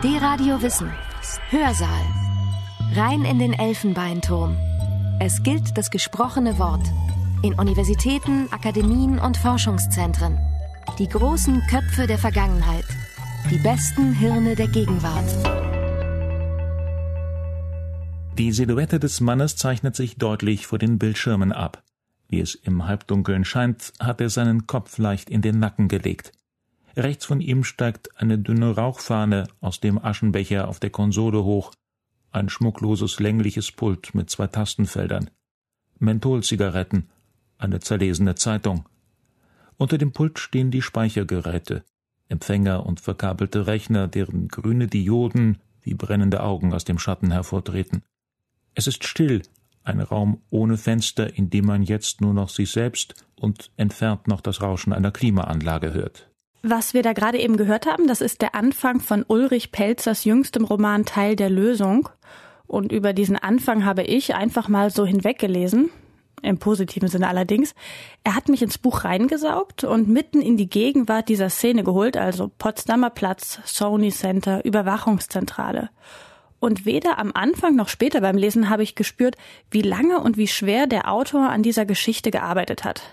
D-Radio Wissen. Hörsaal. Rein in den Elfenbeinturm. Es gilt das gesprochene Wort. In Universitäten, Akademien und Forschungszentren. Die großen Köpfe der Vergangenheit. Die besten Hirne der Gegenwart. Die Silhouette des Mannes zeichnet sich deutlich vor den Bildschirmen ab. Wie es im Halbdunkeln scheint, hat er seinen Kopf leicht in den Nacken gelegt. Rechts von ihm steigt eine dünne Rauchfahne aus dem Aschenbecher auf der Konsole hoch. Ein schmuckloses, längliches Pult mit 2 Tastenfeldern. Mentholzigaretten, eine zerlesene Zeitung. Unter dem Pult stehen die Speichergeräte, Empfänger und verkabelte Rechner, deren grüne Dioden wie brennende Augen aus dem Schatten hervortreten. Es ist still, ein Raum ohne Fenster, in dem man jetzt nur noch sich selbst und entfernt noch das Rauschen einer Klimaanlage hört. Was wir da gerade eben gehört haben, das ist der Anfang von Ulrich Pelzers jüngstem Roman Teil der Lösung. Und über diesen Anfang habe ich einfach mal so hinweggelesen, im positiven Sinne allerdings. Er hat mich ins Buch reingesaugt und mitten in die Gegenwart dieser Szene geholt, also Potsdamer Platz, Sony Center, Überwachungszentrale. Und weder am Anfang noch später beim Lesen habe ich gespürt, wie lange und wie schwer der Autor an dieser Geschichte gearbeitet hat.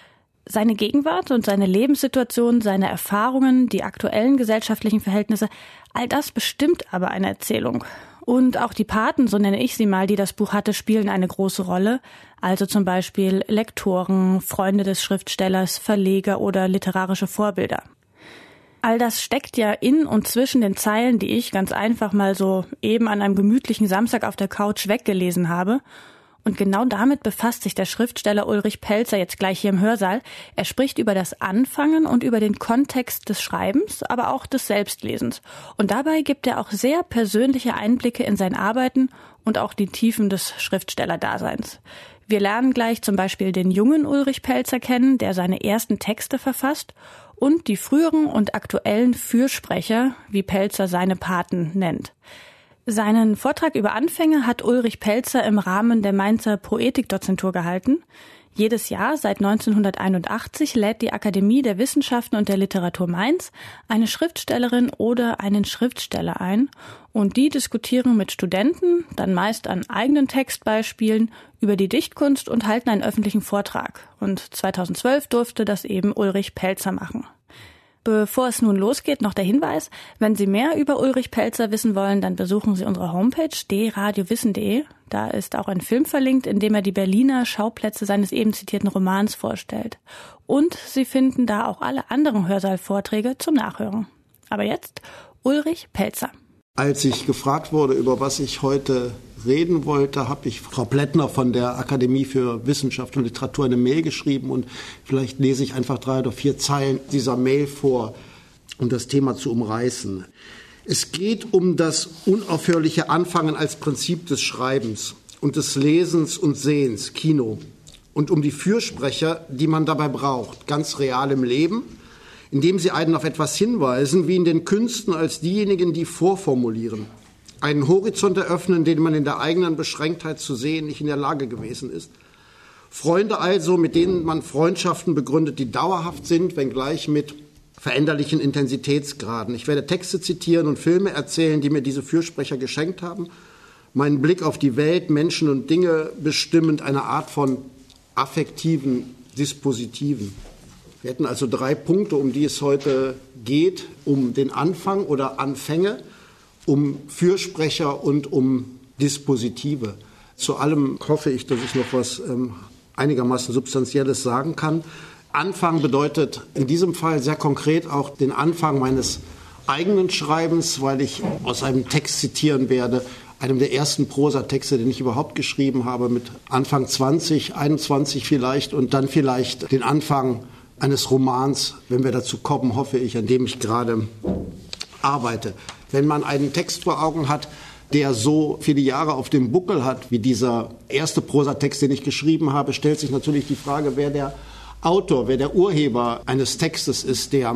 Seine Gegenwart und seine Lebenssituation, seine Erfahrungen, die aktuellen gesellschaftlichen Verhältnisse, all das bestimmt aber eine Erzählung. Und auch die Paten, so nenne ich sie mal, die das Buch hatte, spielen eine große Rolle. Also zum Beispiel Lektoren, Freunde des Schriftstellers, Verleger oder literarische Vorbilder. All das steckt ja in und zwischen den Zeilen, die ich ganz einfach mal so eben an einem gemütlichen Samstag auf der Couch weggelesen habe. Und genau damit befasst sich der Schriftsteller Ulrich Pelzer jetzt gleich hier im Hörsaal. Er spricht über das Anfangen und über den Kontext des Schreibens, aber auch des Selbstlesens. Und dabei gibt er auch sehr persönliche Einblicke in sein Arbeiten und auch die Tiefen des Schriftstellerdaseins. Wir lernen gleich zum Beispiel den jungen Ulrich Pelzer kennen, der seine ersten Texte verfasst, und die früheren und aktuellen Fürsprecher, wie Pelzer seine Paten nennt. Seinen Vortrag über Anfänge hat Ulrich Pelzer im Rahmen der Mainzer Poetikdozentur gehalten. Jedes Jahr seit 1981 lädt die Akademie der Wissenschaften und der Literatur Mainz eine Schriftstellerin oder einen Schriftsteller ein und die diskutieren mit Studenten, dann meist an eigenen Textbeispielen, über die Dichtkunst und halten einen öffentlichen Vortrag. Und 2012 durfte das eben Ulrich Pelzer machen. Bevor es nun losgeht, noch der Hinweis, wenn Sie mehr über Ulrich Pelzer wissen wollen, dann besuchen Sie unsere Homepage dradiowissen.de. Da ist auch ein Film verlinkt, in dem er die Berliner Schauplätze seines eben zitierten Romans vorstellt. Und Sie finden da auch alle anderen Hörsaalvorträge zum Nachhören. Aber jetzt Ulrich Pelzer. Als ich gefragt wurde, über was ich heute reden wollte, habe ich Frau Plättner von der Akademie für Wissenschaft und Literatur eine Mail geschrieben und vielleicht lese ich einfach 3 oder 4 Zeilen dieser Mail vor, um das Thema zu umreißen. Es geht um das unaufhörliche Anfangen als Prinzip des Schreibens und des Lesens und Sehens, Kino, und um die Fürsprecher, die man dabei braucht, ganz real im Leben, indem sie einen auf etwas hinweisen, wie in den Künsten als diejenigen, die vorformulieren. Einen Horizont eröffnen, den man in der eigenen Beschränktheit zu sehen nicht in der Lage gewesen ist. Freunde also, mit denen man Freundschaften begründet, die dauerhaft sind, wenngleich mit veränderlichen Intensitätsgraden. Ich werde Texte zitieren und Filme erzählen, die mir diese Fürsprecher geschenkt haben. Meinen Blick auf die Welt, Menschen und Dinge bestimmend eine Art von affektiven Dispositiven. Wir hätten also 3 Punkte, um die es heute geht, um den Anfang oder Anfänge, um Fürsprecher und um Dispositive. Zu allem hoffe ich, dass ich noch was einigermaßen Substanzielles sagen kann. Anfang bedeutet in diesem Fall sehr konkret auch den Anfang meines eigenen Schreibens, weil ich aus einem Text zitieren werde, einem der ersten Prosatexte, den ich überhaupt geschrieben habe, mit Anfang 20, 21 vielleicht und dann vielleicht den Anfang eines Romans, wenn wir dazu kommen, hoffe ich, an dem ich gerade arbeite. Wenn man einen Text vor Augen hat, der so viele Jahre auf dem Buckel hat, wie dieser erste Prosatext, den ich geschrieben habe, stellt sich natürlich die Frage, wer der Autor, wer der Urheber eines Textes ist, der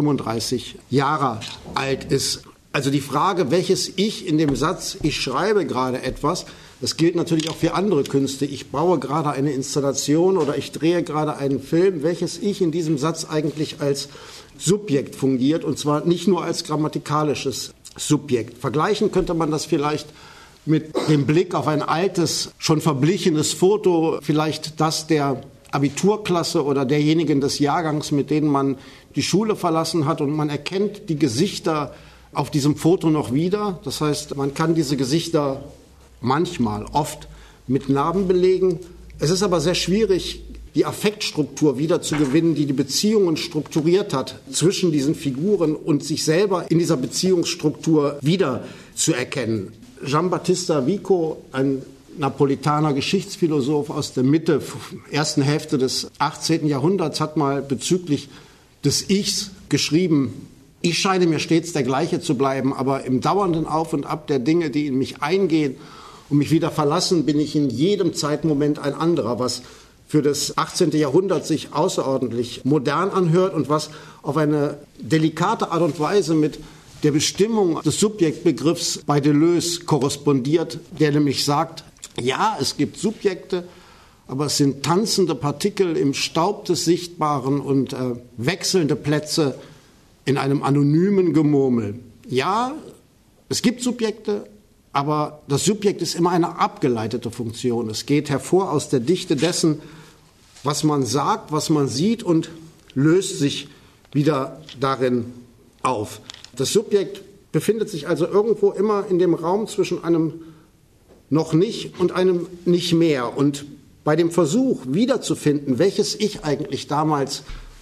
35 Jahre alt ist. Also die Frage, welches Ich in dem Satz, ich schreibe gerade etwas, Das gilt natürlich auch für andere Künste. Ich baue gerade eine Installation oder ich drehe gerade einen Film, welches Ich in diesem Satz eigentlich als Subjekt fungiert, und zwar nicht nur als grammatikalisches Subjekt. Vergleichen könnte man das vielleicht mit dem Blick auf ein altes, schon verblichenes Foto, vielleicht das der Abiturklasse oder derjenigen des Jahrgangs, mit denen man die Schule verlassen hat, und man erkennt die Gesichter auf diesem Foto noch wieder. Das heißt, man kann diese Gesichter manchmal, oft mit Narben belegen. Es ist aber sehr schwierig, die Affektstruktur wieder zu gewinnen, die die Beziehungen strukturiert hat zwischen diesen Figuren und sich selber in dieser Beziehungsstruktur wieder zu erkennen. Giambattista Vico, ein Napolitaner Geschichtsphilosoph aus der ersten Hälfte des 18. Jahrhunderts, hat mal bezüglich des Ichs geschrieben: Ich scheine mir stets der Gleiche zu bleiben, aber im dauernden Auf und Ab der Dinge, die in mich eingehen und mich wieder verlassen, bin ich in jedem Zeitmoment ein anderer, was für das 18. Jahrhundert sich außerordentlich modern anhört und was auf eine delikate Art und Weise mit der Bestimmung des Subjektbegriffs bei Deleuze korrespondiert, der nämlich sagt, ja, es gibt Subjekte, aber es sind tanzende Partikel im Staub des Sichtbaren und wechselnde Plätze in einem anonymen Gemurmel. Ja, es gibt Subjekte, aber das Subjekt ist immer eine abgeleitete Funktion. Es geht hervor aus der Dichte dessen, was man sagt, was man sieht, und löst sich wieder darin auf. Das Subjekt befindet sich also irgendwo immer in dem Raum zwischen einem noch nicht und einem nicht mehr. Und bei dem Versuch wiederzufinden, welches Ich eigentlich damals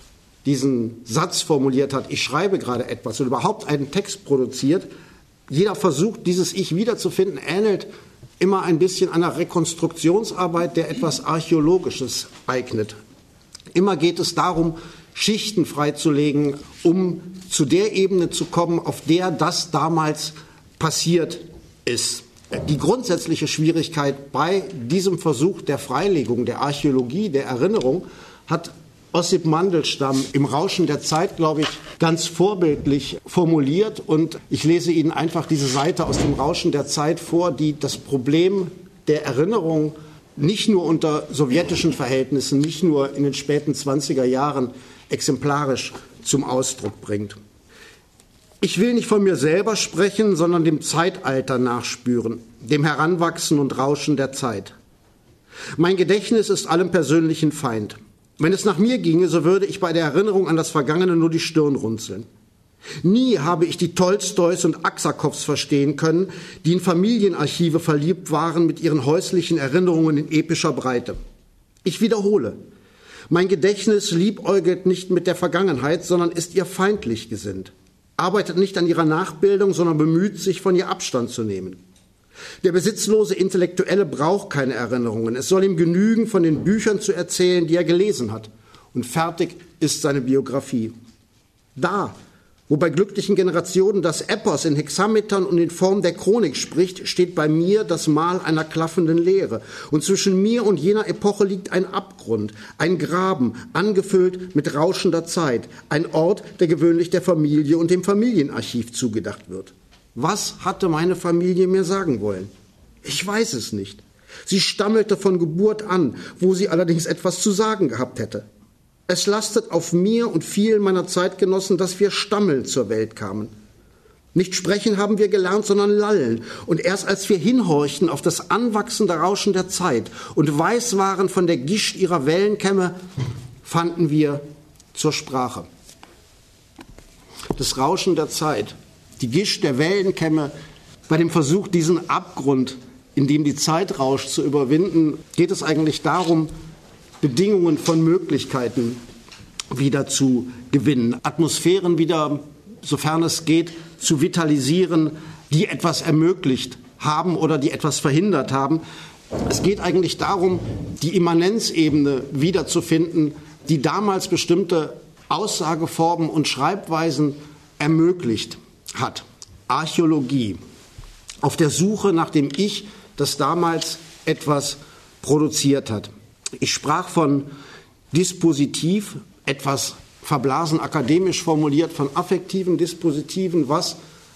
diesen Satz formuliert hat, ich schreibe gerade etwas, oder überhaupt einen Text produziert, jeder Versuch, dieses Ich wiederzufinden, ähnelt immer ein bisschen einer Rekonstruktionsarbeit, der etwas Archäologisches eignet. Immer geht es darum, Schichten freizulegen, um zu der Ebene zu kommen, auf der das damals passiert ist. Die grundsätzliche Schwierigkeit bei diesem Versuch der Freilegung, der Archäologie, der Erinnerung, hat Ossip Mandelstam im Rauschen der Zeit, glaube ich, ganz vorbildlich formuliert. Und ich lese Ihnen einfach diese Seite aus dem Rauschen der Zeit vor, die das Problem der Erinnerung nicht nur unter sowjetischen Verhältnissen, nicht nur in den späten 20er Jahren exemplarisch zum Ausdruck bringt. Ich will nicht von mir selber sprechen, sondern dem Zeitalter nachspüren, dem Heranwachsen und Rauschen der Zeit. Mein Gedächtnis ist allem persönlichen Feind. Wenn es nach mir ginge, so würde ich bei der Erinnerung an das Vergangene nur die Stirn runzeln. Nie habe ich die Tolstois und Aksakows verstehen können, die in Familienarchive verliebt waren mit ihren häuslichen Erinnerungen in epischer Breite. Ich wiederhole, mein Gedächtnis liebäugelt nicht mit der Vergangenheit, sondern ist ihr feindlich gesinnt, arbeitet nicht an ihrer Nachbildung, sondern bemüht sich, von ihr Abstand zu nehmen. Der besitzlose Intellektuelle braucht keine Erinnerungen. Es soll ihm genügen, von den Büchern zu erzählen, die er gelesen hat. Und fertig ist seine Biografie. Da, wo bei glücklichen Generationen das Epos in Hexametern und in Form der Chronik spricht, steht bei mir das Mal einer klaffenden Leere. Und zwischen mir und jener Epoche liegt ein Abgrund, ein Graben, angefüllt mit rauschender Zeit, ein Ort, der gewöhnlich der Familie und dem Familienarchiv zugedacht wird. Was hatte meine Familie mir sagen wollen? Ich weiß es nicht. Sie stammelte von Geburt an, wo sie allerdings etwas zu sagen gehabt hätte. Es lastet auf mir und vielen meiner Zeitgenossen, dass wir stammelnd zur Welt kamen. Nicht sprechen haben wir gelernt, sondern lallen. Und erst als wir hinhorchten auf das anwachsende Rauschen der Zeit und weiß waren von der Gischt ihrer Wellenkämme, fanden wir zur Sprache. Das Rauschen der Zeit, die Gischt der Wellenkämme, bei dem Versuch, diesen Abgrund, in dem die Zeit rauscht, zu überwinden, geht es eigentlich darum, Bedingungen von Möglichkeiten wieder zu gewinnen, Atmosphären wieder, sofern es geht, zu vitalisieren, die etwas ermöglicht haben oder die etwas verhindert haben. Es geht eigentlich darum, die Immanenzebene wiederzufinden, die damals bestimmte Aussageformen und Schreibweisen ermöglicht hat. Archäologie. Auf der Suche nach dem Ich, das damals etwas produziert hat. Ich sprach von Dispositiv, etwas verblasen akademisch formuliert, von affektiven Dispositiven, was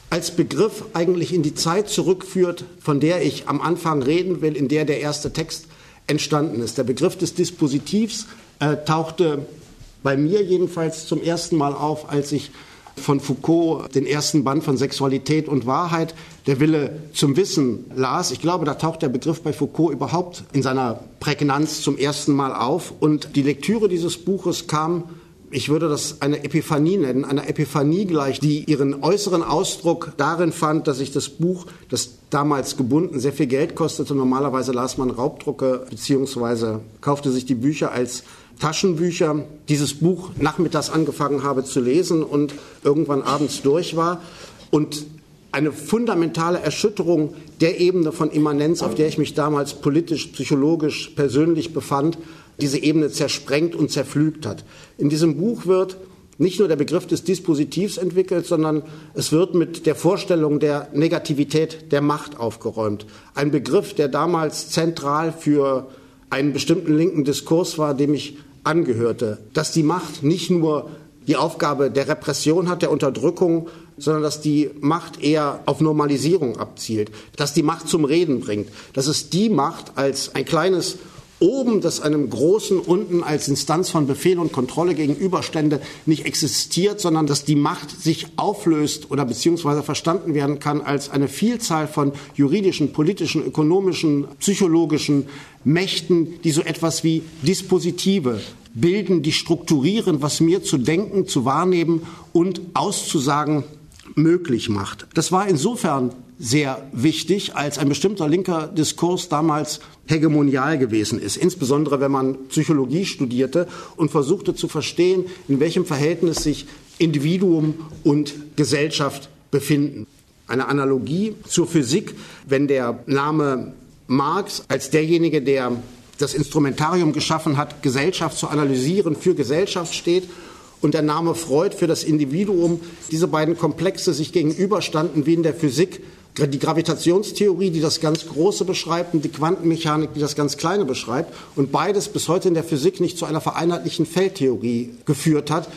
als Begriff eigentlich in die Zeit zurückführt, von der ich am Anfang reden will, in der erste Text entstanden ist. Der Begriff des Dispositivs tauchte bei mir jedenfalls zum ersten Mal auf, als ich von Foucault den ersten Band von Sexualität und Wahrheit, der Wille zum Wissen, las. Ich glaube, da taucht der Begriff bei Foucault überhaupt in seiner Prägnanz zum ersten Mal auf. Und die Lektüre dieses Buches kam, ich würde das eine Epiphanie nennen, einer Epiphanie gleich, die ihren äußeren Ausdruck darin fand, dass ich das Buch, das damals gebunden sehr viel Geld kostete, normalerweise las man Raubdrucke beziehungsweise kaufte sich die Bücher als Taschenbücher, dieses Buch nachmittags angefangen habe zu lesen und irgendwann abends durch war und eine fundamentale Erschütterung der Ebene von Immanenz, auf der ich mich damals politisch, psychologisch, persönlich befand, diese Ebene zersprengt und zerpflügt hat. In diesem Buch wird nicht nur der Begriff des Dispositivs entwickelt, sondern es wird mit der Vorstellung der Negativität der Macht aufgeräumt. Ein Begriff, der damals zentral für einen bestimmten linken Diskurs war, dem ich angehörte. Dass die Macht nicht nur die Aufgabe der Repression hat, der Unterdrückung, sondern dass die Macht eher auf Normalisierung abzielt, dass die Macht zum Reden bringt, dass es die Macht als ein kleines Oben, das einem großen Unten als Instanz von Befehl und Kontrolle gegenüberstände, nicht existiert, sondern dass die Macht sich auflöst oder beziehungsweise verstanden werden kann als eine Vielzahl von juridischen, politischen, ökonomischen, psychologischen Mächten, die so etwas wie Dispositive bilden, die strukturieren, was mir zu denken, zu wahrnehmen und auszusagen möglich macht. Das war insofern sehr wichtig, als ein bestimmter linker Diskurs damals hegemonial gewesen ist, insbesondere wenn man Psychologie studierte und versuchte zu verstehen, in welchem Verhältnis sich Individuum und Gesellschaft befinden. Eine Analogie zur Physik, wenn der Name Marx als derjenige, der das Instrumentarium geschaffen hat, Gesellschaft zu analysieren, für Gesellschaft steht, und der Name Freud für das Individuum, diese beiden Komplexe sich gegenüberstanden wie in der Physik, die Gravitationstheorie, die das ganz Große beschreibt, und die Quantenmechanik, die das ganz Kleine beschreibt, und beides bis heute in der Physik nicht zu einer vereinheitlichen Feldtheorie geführt hat.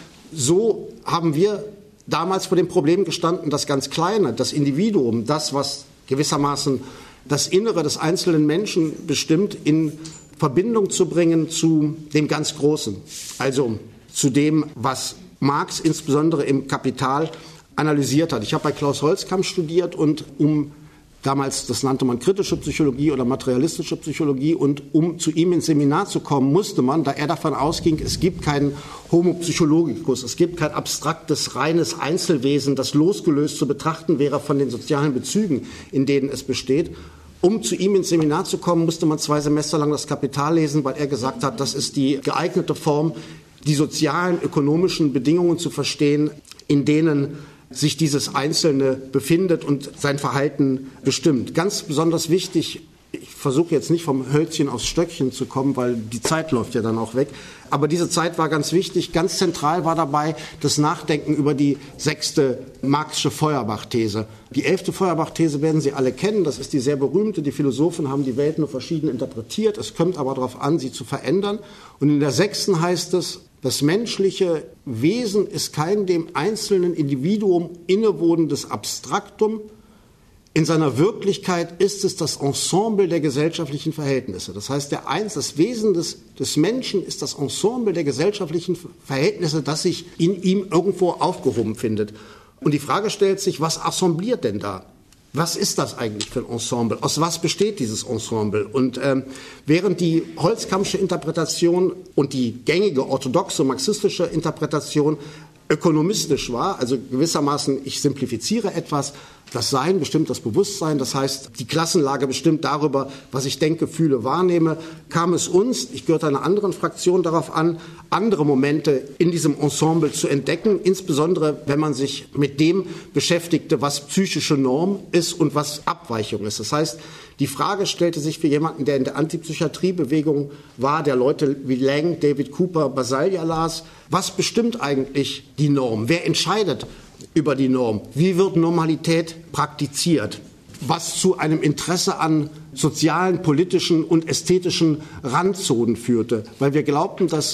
So haben wir damals vor dem Problem gestanden, das ganz Kleine, das Individuum, das, was gewissermaßen das Innere des einzelnen Menschen bestimmt, in Verbindung zu bringen zu dem ganz Großen, also zu dem, was Marx insbesondere im Kapital analysiert hat. Ich habe bei Klaus Holzkamp studiert und damals, das nannte man kritische Psychologie oder materialistische Psychologie, und um zu ihm ins Seminar zu kommen, musste man, da er davon ausging, es gibt keinen Homo psychologicus, es gibt kein abstraktes, reines Einzelwesen, das losgelöst zu betrachten wäre von den sozialen Bezügen, in denen es besteht. Um zu ihm ins Seminar zu kommen, musste man 2 Semester lang das Kapital lesen, weil er gesagt hat, das ist die geeignete Form, die sozialen, ökonomischen Bedingungen zu verstehen, in denen sich dieses Einzelne befindet und sein Verhalten bestimmt. Ganz besonders wichtig, ich versuche jetzt nicht vom Hölzchen aufs Stöckchen zu kommen, weil die Zeit läuft ja dann auch weg, aber diese Zeit war ganz wichtig. Ganz zentral war dabei das Nachdenken über die 6. Marxische Feuerbach-These. Die 11. Feuerbach-These werden Sie alle kennen, das ist die sehr berühmte. Die Philosophen haben die Welt nur verschieden interpretiert, es kommt aber darauf an, sie zu verändern. Und in der 6. heißt es, das menschliche Wesen ist kein dem einzelnen Individuum innewohnendes Abstraktum. In seiner Wirklichkeit ist es das Ensemble der gesellschaftlichen Verhältnisse. Das heißt, das Wesen des Menschen ist das Ensemble der gesellschaftlichen Verhältnisse, das sich in ihm irgendwo aufgehoben findet. Und die Frage stellt sich, was assembliert denn da? Was ist das eigentlich für ein Ensemble? Aus was besteht dieses Ensemble? Und während die Holzkampsche Interpretation und die gängige orthodoxe marxistische Interpretation ökonomistisch war, also gewissermaßen, ich simplifiziere etwas, das Sein bestimmt das Bewusstsein, das heißt, die Klassenlage bestimmt darüber, was ich denke, fühle, wahrnehme, kam es uns, ich gehörte einer anderen Fraktion, darauf an, andere Momente in diesem Ensemble zu entdecken, insbesondere wenn man sich mit dem beschäftigte, was psychische Norm ist und was Abweichung ist. Das heißt, die Frage stellte sich für jemanden, der in der Antipsychiatriebewegung war, der Leute wie Lang, David Cooper, Basaglia las, was bestimmt eigentlich die Norm? Wer entscheidet über die Norm? Wie wird Normalität praktiziert? Was zu einem Interesse an sozialen, politischen und ästhetischen Randzonen führte. Weil wir glaubten, dass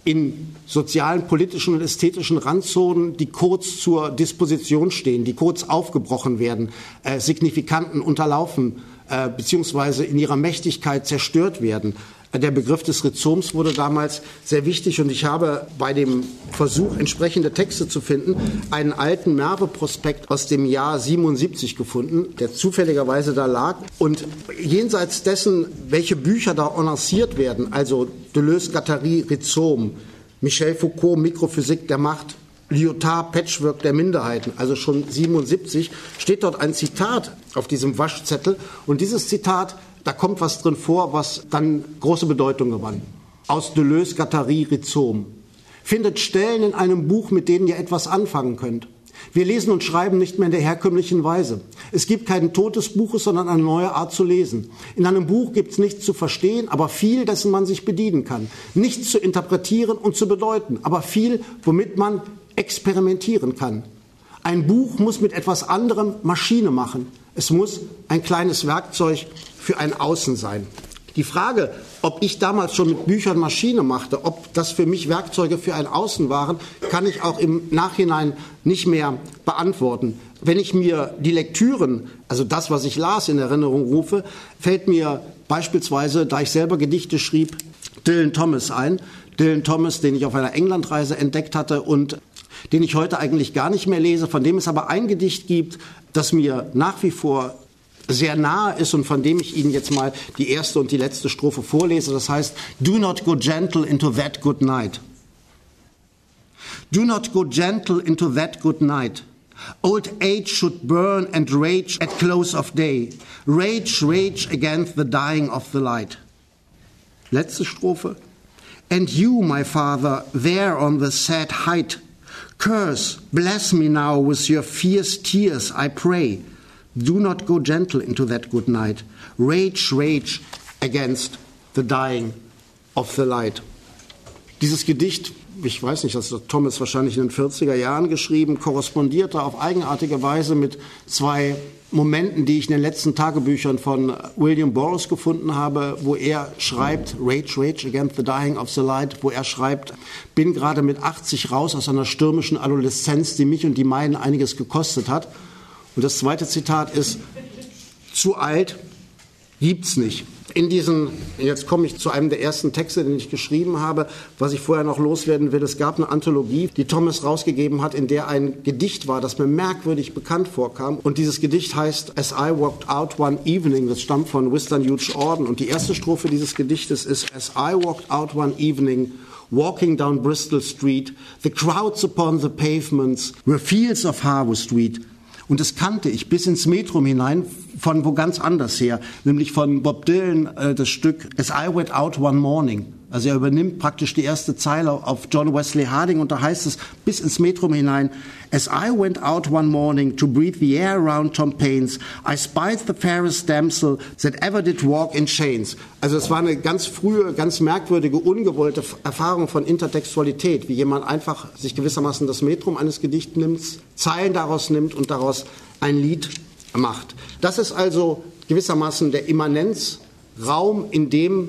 in sozialen, politischen und ästhetischen Randzonen, die kurz zur Disposition stehen, die kurz aufgebrochen werden, Signifikanten unterlaufen, beziehungsweise in ihrer Mächtigkeit zerstört werden. Der Begriff des Rhizoms wurde damals sehr wichtig und ich habe bei dem Versuch, entsprechende Texte zu finden, einen alten Merve-Prospekt aus dem Jahr 77 gefunden, der zufälligerweise da lag. Und jenseits dessen, welche Bücher da annonciert werden, also Deleuze, Guattari, Rhizom, Michel Foucault, Mikrophysik der Macht, Lyotard, Patchwork der Minderheiten, also schon 77, steht dort ein Zitat auf diesem Waschzettel und dieses Zitat, da kommt was drin vor, was dann große Bedeutung gewann. Aus Deleuze, Guattari, Rhizom. Findet Stellen in einem Buch, mit denen ihr etwas anfangen könnt. Wir lesen und schreiben nicht mehr in der herkömmlichen Weise. Es gibt keinen Tod des Buches, sondern eine neue Art zu lesen. In einem Buch gibt es nichts zu verstehen, aber viel, dessen man sich bedienen kann. Nichts zu interpretieren und zu bedeuten, aber viel, womit man experimentieren kann. Ein Buch muss mit etwas anderem Maschine machen. Es muss ein kleines Werkzeug für ein Außen sein. Die Frage, ob ich damals schon mit Büchern Maschine machte, ob das für mich Werkzeuge für ein Außen waren, kann ich auch im Nachhinein nicht mehr beantworten. Wenn ich mir die Lektüren, also das, was ich las, in Erinnerung rufe, fällt mir beispielsweise, da ich selber Gedichte schrieb, Dylan Thomas ein. Dylan Thomas, den ich auf einer Englandreise entdeckt hatte und den ich heute eigentlich gar nicht mehr lese, von dem es aber ein Gedicht gibt, das mir nach wie vor sehr nahe ist und von dem ich Ihnen jetzt mal die erste und die letzte Strophe vorlese. Das heißt, Do not go gentle into that good night. Do not go gentle into that good night. Old age should burn and rage at close of day. Rage, rage against the dying of the light. Letzte Strophe. And you, my father, there on the sad height, curse, bless me now with your fierce tears, I pray. Do not go gentle into that good night. Rage, rage against the dying of the light. Dieses Gedicht, ich weiß nicht, das hat Thomas wahrscheinlich in den 40er Jahren geschrieben, korrespondierte auf eigenartige Weise mit zwei Momenten, die ich in den letzten Tagebüchern von William Burroughs gefunden habe, wo er schreibt, Rage, rage against the dying of the light, wo er schreibt, bin gerade mit 80 raus aus einer stürmischen Adoleszenz, die mich und die meinen einiges gekostet hat. Und das zweite Zitat ist, zu alt gibt's nicht. Jetzt komme ich zu einem der ersten Texte, den ich geschrieben habe, was ich vorher noch loswerden will. Es gab eine Anthologie, die Thomas rausgegeben hat, in der ein Gedicht war, das mir merkwürdig bekannt vorkam. Und dieses Gedicht heißt As I Walked Out One Evening, das stammt von Winston Hughes Auden. Und die erste Strophe dieses Gedichtes ist As I walked out one evening, walking down Bristol Street, the crowds upon the pavements were fields of Harvest Wheat. Und das kannte ich bis ins Metrum hinein von wo ganz anders her, nämlich von Bob Dylan, das Stück As I Went Out One Morning. Also er übernimmt praktisch die erste Zeile auf John Wesley Harding und da heißt es bis ins Metrum hinein, As I went out one morning to breathe the air around Tom Paines, I spied the fairest damsel that ever did walk in chains. Also es war eine ganz frühe, ganz merkwürdige, ungewollte Erfahrung von Intertextualität, wie jemand einfach sich gewissermaßen das Metrum eines Gedichts nimmt, Zeilen daraus nimmt und daraus ein Lied macht. Das ist also gewissermaßen der Immanenzraum, in dem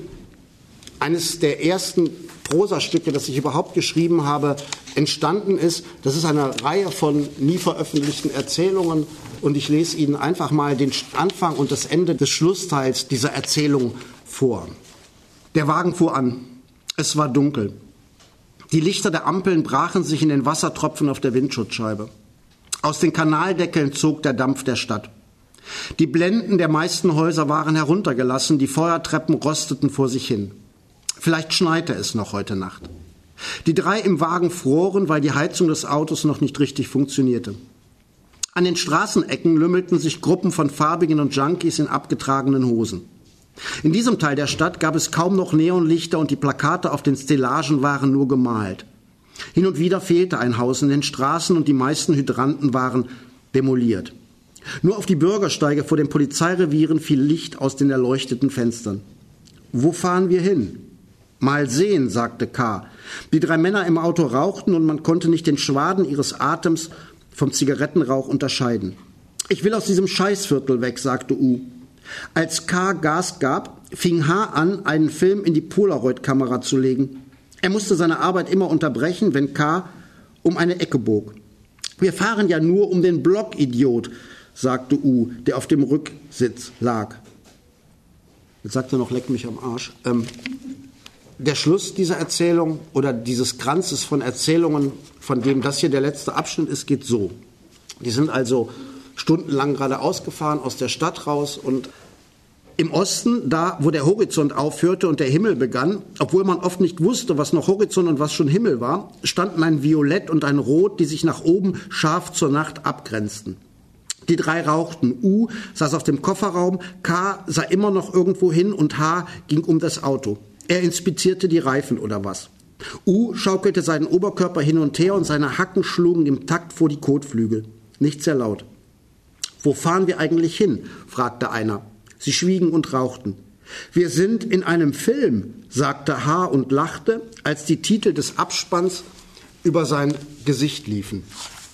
eines der ersten Prosastücke, das ich überhaupt geschrieben habe, entstanden ist. Das ist eine Reihe von nie veröffentlichten Erzählungen und ich lese Ihnen einfach mal den Anfang und das Ende des Schlussteils dieser Erzählung vor. Der Wagen fuhr an. Es war dunkel. Die Lichter der Ampeln brachen sich in den Wassertropfen auf der Windschutzscheibe. Aus den Kanaldeckeln zog der Dampf der Stadt. Die Blenden der meisten Häuser waren heruntergelassen, die Feuertreppen rosteten vor sich hin. Vielleicht schneite es noch heute Nacht. Die drei im Wagen froren, weil die Heizung des Autos noch nicht richtig funktionierte. An den Straßenecken lümmelten sich Gruppen von Farbigen und Junkies in abgetragenen Hosen. In diesem Teil der Stadt gab es kaum noch Neonlichter und die Plakate auf den Stellagen waren nur gemalt. Hin und wieder fehlte ein Haus in den Straßen und die meisten Hydranten waren demoliert. Nur auf die Bürgersteige vor den Polizeirevieren fiel Licht aus den erleuchteten Fenstern. Wo fahren wir hin? Mal sehen, sagte K. Die drei Männer im Auto rauchten und man konnte nicht den Schwaden ihres Atems vom Zigarettenrauch unterscheiden. Ich will aus diesem Scheißviertel weg, sagte U. Als K. Gas gab, fing H. an, einen Film in die Polaroid-Kamera zu legen. Er musste seine Arbeit immer unterbrechen, wenn K. um eine Ecke bog. »Wir fahren ja nur um den Block, Idiot«, sagte U., der auf dem Rücksitz lag. Jetzt sagt er noch, leck mich am Arsch. Der Schluss dieser Erzählung oder dieses Kranzes von Erzählungen, von dem das hier der letzte Abschnitt ist, geht so. Die sind also stundenlang geradeaus gefahren, aus der Stadt raus, und im Osten, da wo der Horizont aufhörte und der Himmel begann, obwohl man oft nicht wusste, was noch Horizont und was schon Himmel war, standen ein Violett und ein Rot, die sich nach oben scharf zur Nacht abgrenzten. Die drei rauchten. U saß auf dem Kofferraum, K sah immer noch irgendwo hin und H ging um das Auto. Er inspizierte die Reifen oder was. U schaukelte seinen Oberkörper hin und her und seine Hacken schlugen im Takt vor die Kotflügel. Nicht sehr laut. »Wo fahren wir eigentlich hin?« fragte einer. Sie schwiegen und rauchten. »Wir sind in einem Film«, sagte H. und lachte, als die Titel des Abspanns über sein Gesicht liefen.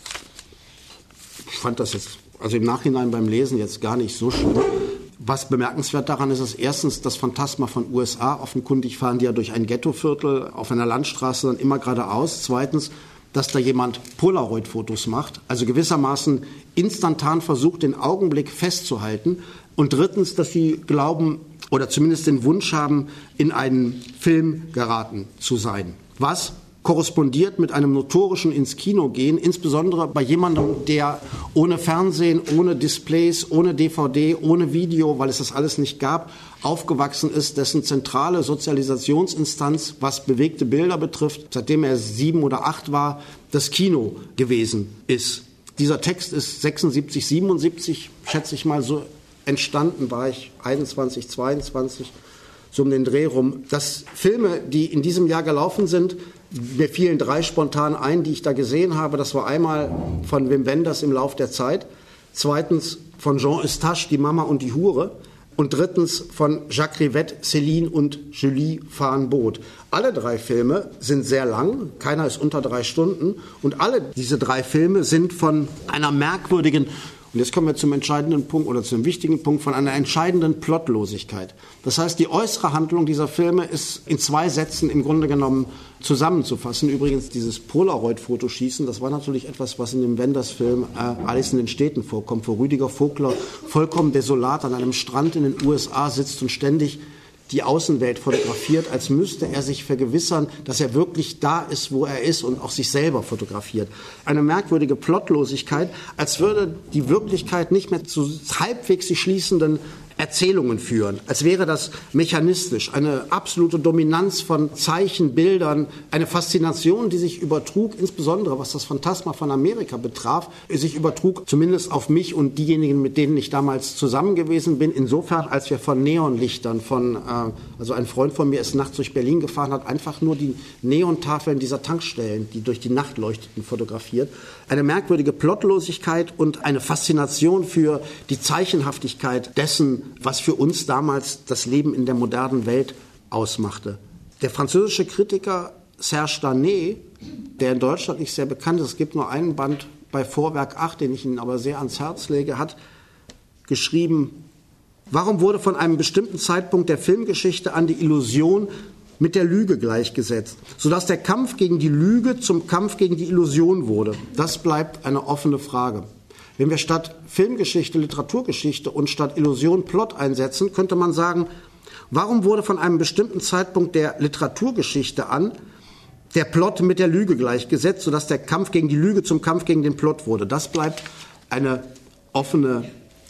Ich fand das jetzt, also im Nachhinein beim Lesen, jetzt gar nicht so schlimm. Was bemerkenswert daran ist, ist erstens das Phantasma von USA. Offenkundig fahren die ja durch ein Ghettoviertel auf einer Landstraße dann immer geradeaus. Zweitens, dass da jemand Polaroid-Fotos macht, also gewissermaßen instantan versucht, den Augenblick festzuhalten. Und drittens, dass sie glauben oder zumindest den Wunsch haben, in einen Film geraten zu sein. Was korrespondiert mit einem notorischen ins Kino gehen, insbesondere bei jemandem, der ohne Fernsehen, ohne Displays, ohne DVD, ohne Video, weil es das alles nicht gab, aufgewachsen ist, dessen zentrale Sozialisationsinstanz, was bewegte Bilder betrifft, seitdem er 7 oder 8 war, das Kino gewesen ist. Dieser Text ist 76, 77, schätze ich mal, so entstanden, war ich 21, 22, so um den Dreh rum. Dass Filme, die in diesem Jahr gelaufen sind, mir fielen 3 spontan ein, die ich da gesehen habe. Das war einmal von Wim Wenders Im Lauf der Zeit, zweitens von Jean Eustache Die Mama und die Hure und drittens von Jacques Rivette Céline und Julie fahren Boot. Alle 3 Filme sind sehr lang, keiner ist unter 3 Stunden und alle diese 3 Filme sind von einer merkwürdigen, und jetzt kommen wir zum entscheidenden Punkt oder zum wichtigen Punkt, von einer entscheidenden Plotlosigkeit. Das heißt, die äußere Handlung dieser Filme ist in 2 Sätzen im Grunde genommen zusammenzufassen. Übrigens, dieses Polaroid-Fotoschießen, das war natürlich etwas, was in dem Wenders-Film Alice in den Städten vorkommt, wo Rüdiger Vogler vollkommen desolat an einem Strand in den USA sitzt und ständig die Außenwelt fotografiert, als müsste er sich vergewissern, dass er wirklich da ist, wo er ist und auch sich selber fotografiert. Eine merkwürdige Plotlosigkeit, als würde die Wirklichkeit nicht mehr zu halbwegs sich schließenden Erzählungen führen, als wäre das mechanistisch, eine absolute Dominanz von Zeichen, Bildern, eine Faszination, die sich übertrug, insbesondere was das Phantasma von Amerika betraf, sich übertrug zumindest auf mich und diejenigen, mit denen ich damals zusammen gewesen bin, insofern, als wir von Neonlichtern, also ein Freund von mir ist nachts durch Berlin gefahren, hat einfach nur die Neontafeln dieser Tankstellen, die durch die Nacht leuchteten, fotografiert. Eine merkwürdige Plotlosigkeit und eine Faszination für die Zeichenhaftigkeit dessen, was für uns damals das Leben in der modernen Welt ausmachte. Der französische Kritiker Serge Danet, der in Deutschland nicht sehr bekannt ist, es gibt nur einen Band bei Vorwerk 8, den ich Ihnen aber sehr ans Herz lege, hat geschrieben, warum wurde von einem bestimmten Zeitpunkt der Filmgeschichte an die Illusion mit der Lüge gleichgesetzt, sodass der Kampf gegen die Lüge zum Kampf gegen die Illusion wurde? Das bleibt eine offene Frage. Wenn wir statt Filmgeschichte Literaturgeschichte und statt Illusion Plot einsetzen, könnte man sagen, warum wurde von einem bestimmten Zeitpunkt der Literaturgeschichte an der Plot mit der Lüge gleichgesetzt, sodass der Kampf gegen die Lüge zum Kampf gegen den Plot wurde? Das bleibt eine offene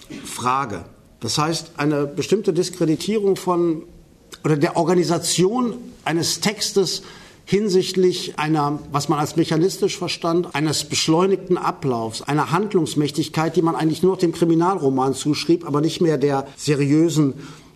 Frage. Das heißt, eine bestimmte Diskreditierung von oder der Organisation eines Textes hinsichtlich einer, was man als mechanistisch verstand, eines beschleunigten Ablaufs, einer Handlungsmächtigkeit, die man eigentlich nur noch dem Kriminalroman zuschrieb, aber nicht mehr der seriösen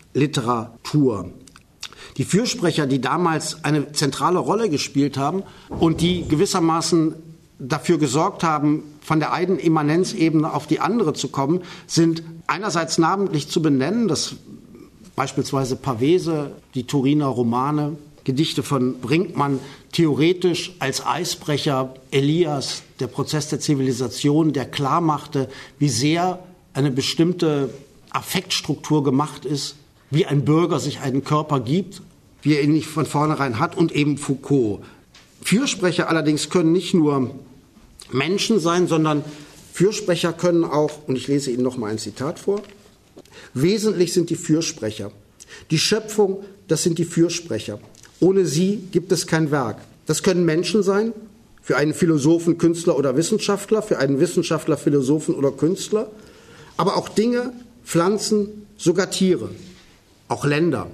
Literatur. Die Fürsprecher, die damals eine zentrale Rolle gespielt haben und die gewissermaßen dafür gesorgt haben, von der einen Immanenzebene auf die andere zu kommen, sind einerseits namentlich zu benennen, das beispielsweise Pavese, die Turiner Romane, Gedichte von Brinkmann, theoretisch als Eisbrecher Elias, der Prozess der Zivilisation, der klarmachte, wie sehr eine bestimmte Affektstruktur gemacht ist, wie ein Bürger sich einen Körper gibt, wie er ihn nicht von vornherein hat, und eben Foucault. Fürsprecher allerdings können nicht nur Menschen sein, sondern Fürsprecher können auch, und ich lese Ihnen noch mal ein Zitat vor, wesentlich sind die Fürsprecher. Die Schöpfung, das sind die Fürsprecher. Ohne sie gibt es kein Werk. Das können Menschen sein, für einen Philosophen, Künstler oder Wissenschaftler, für einen Wissenschaftler, Philosophen oder Künstler, aber auch Dinge, Pflanzen, sogar Tiere, auch Länder.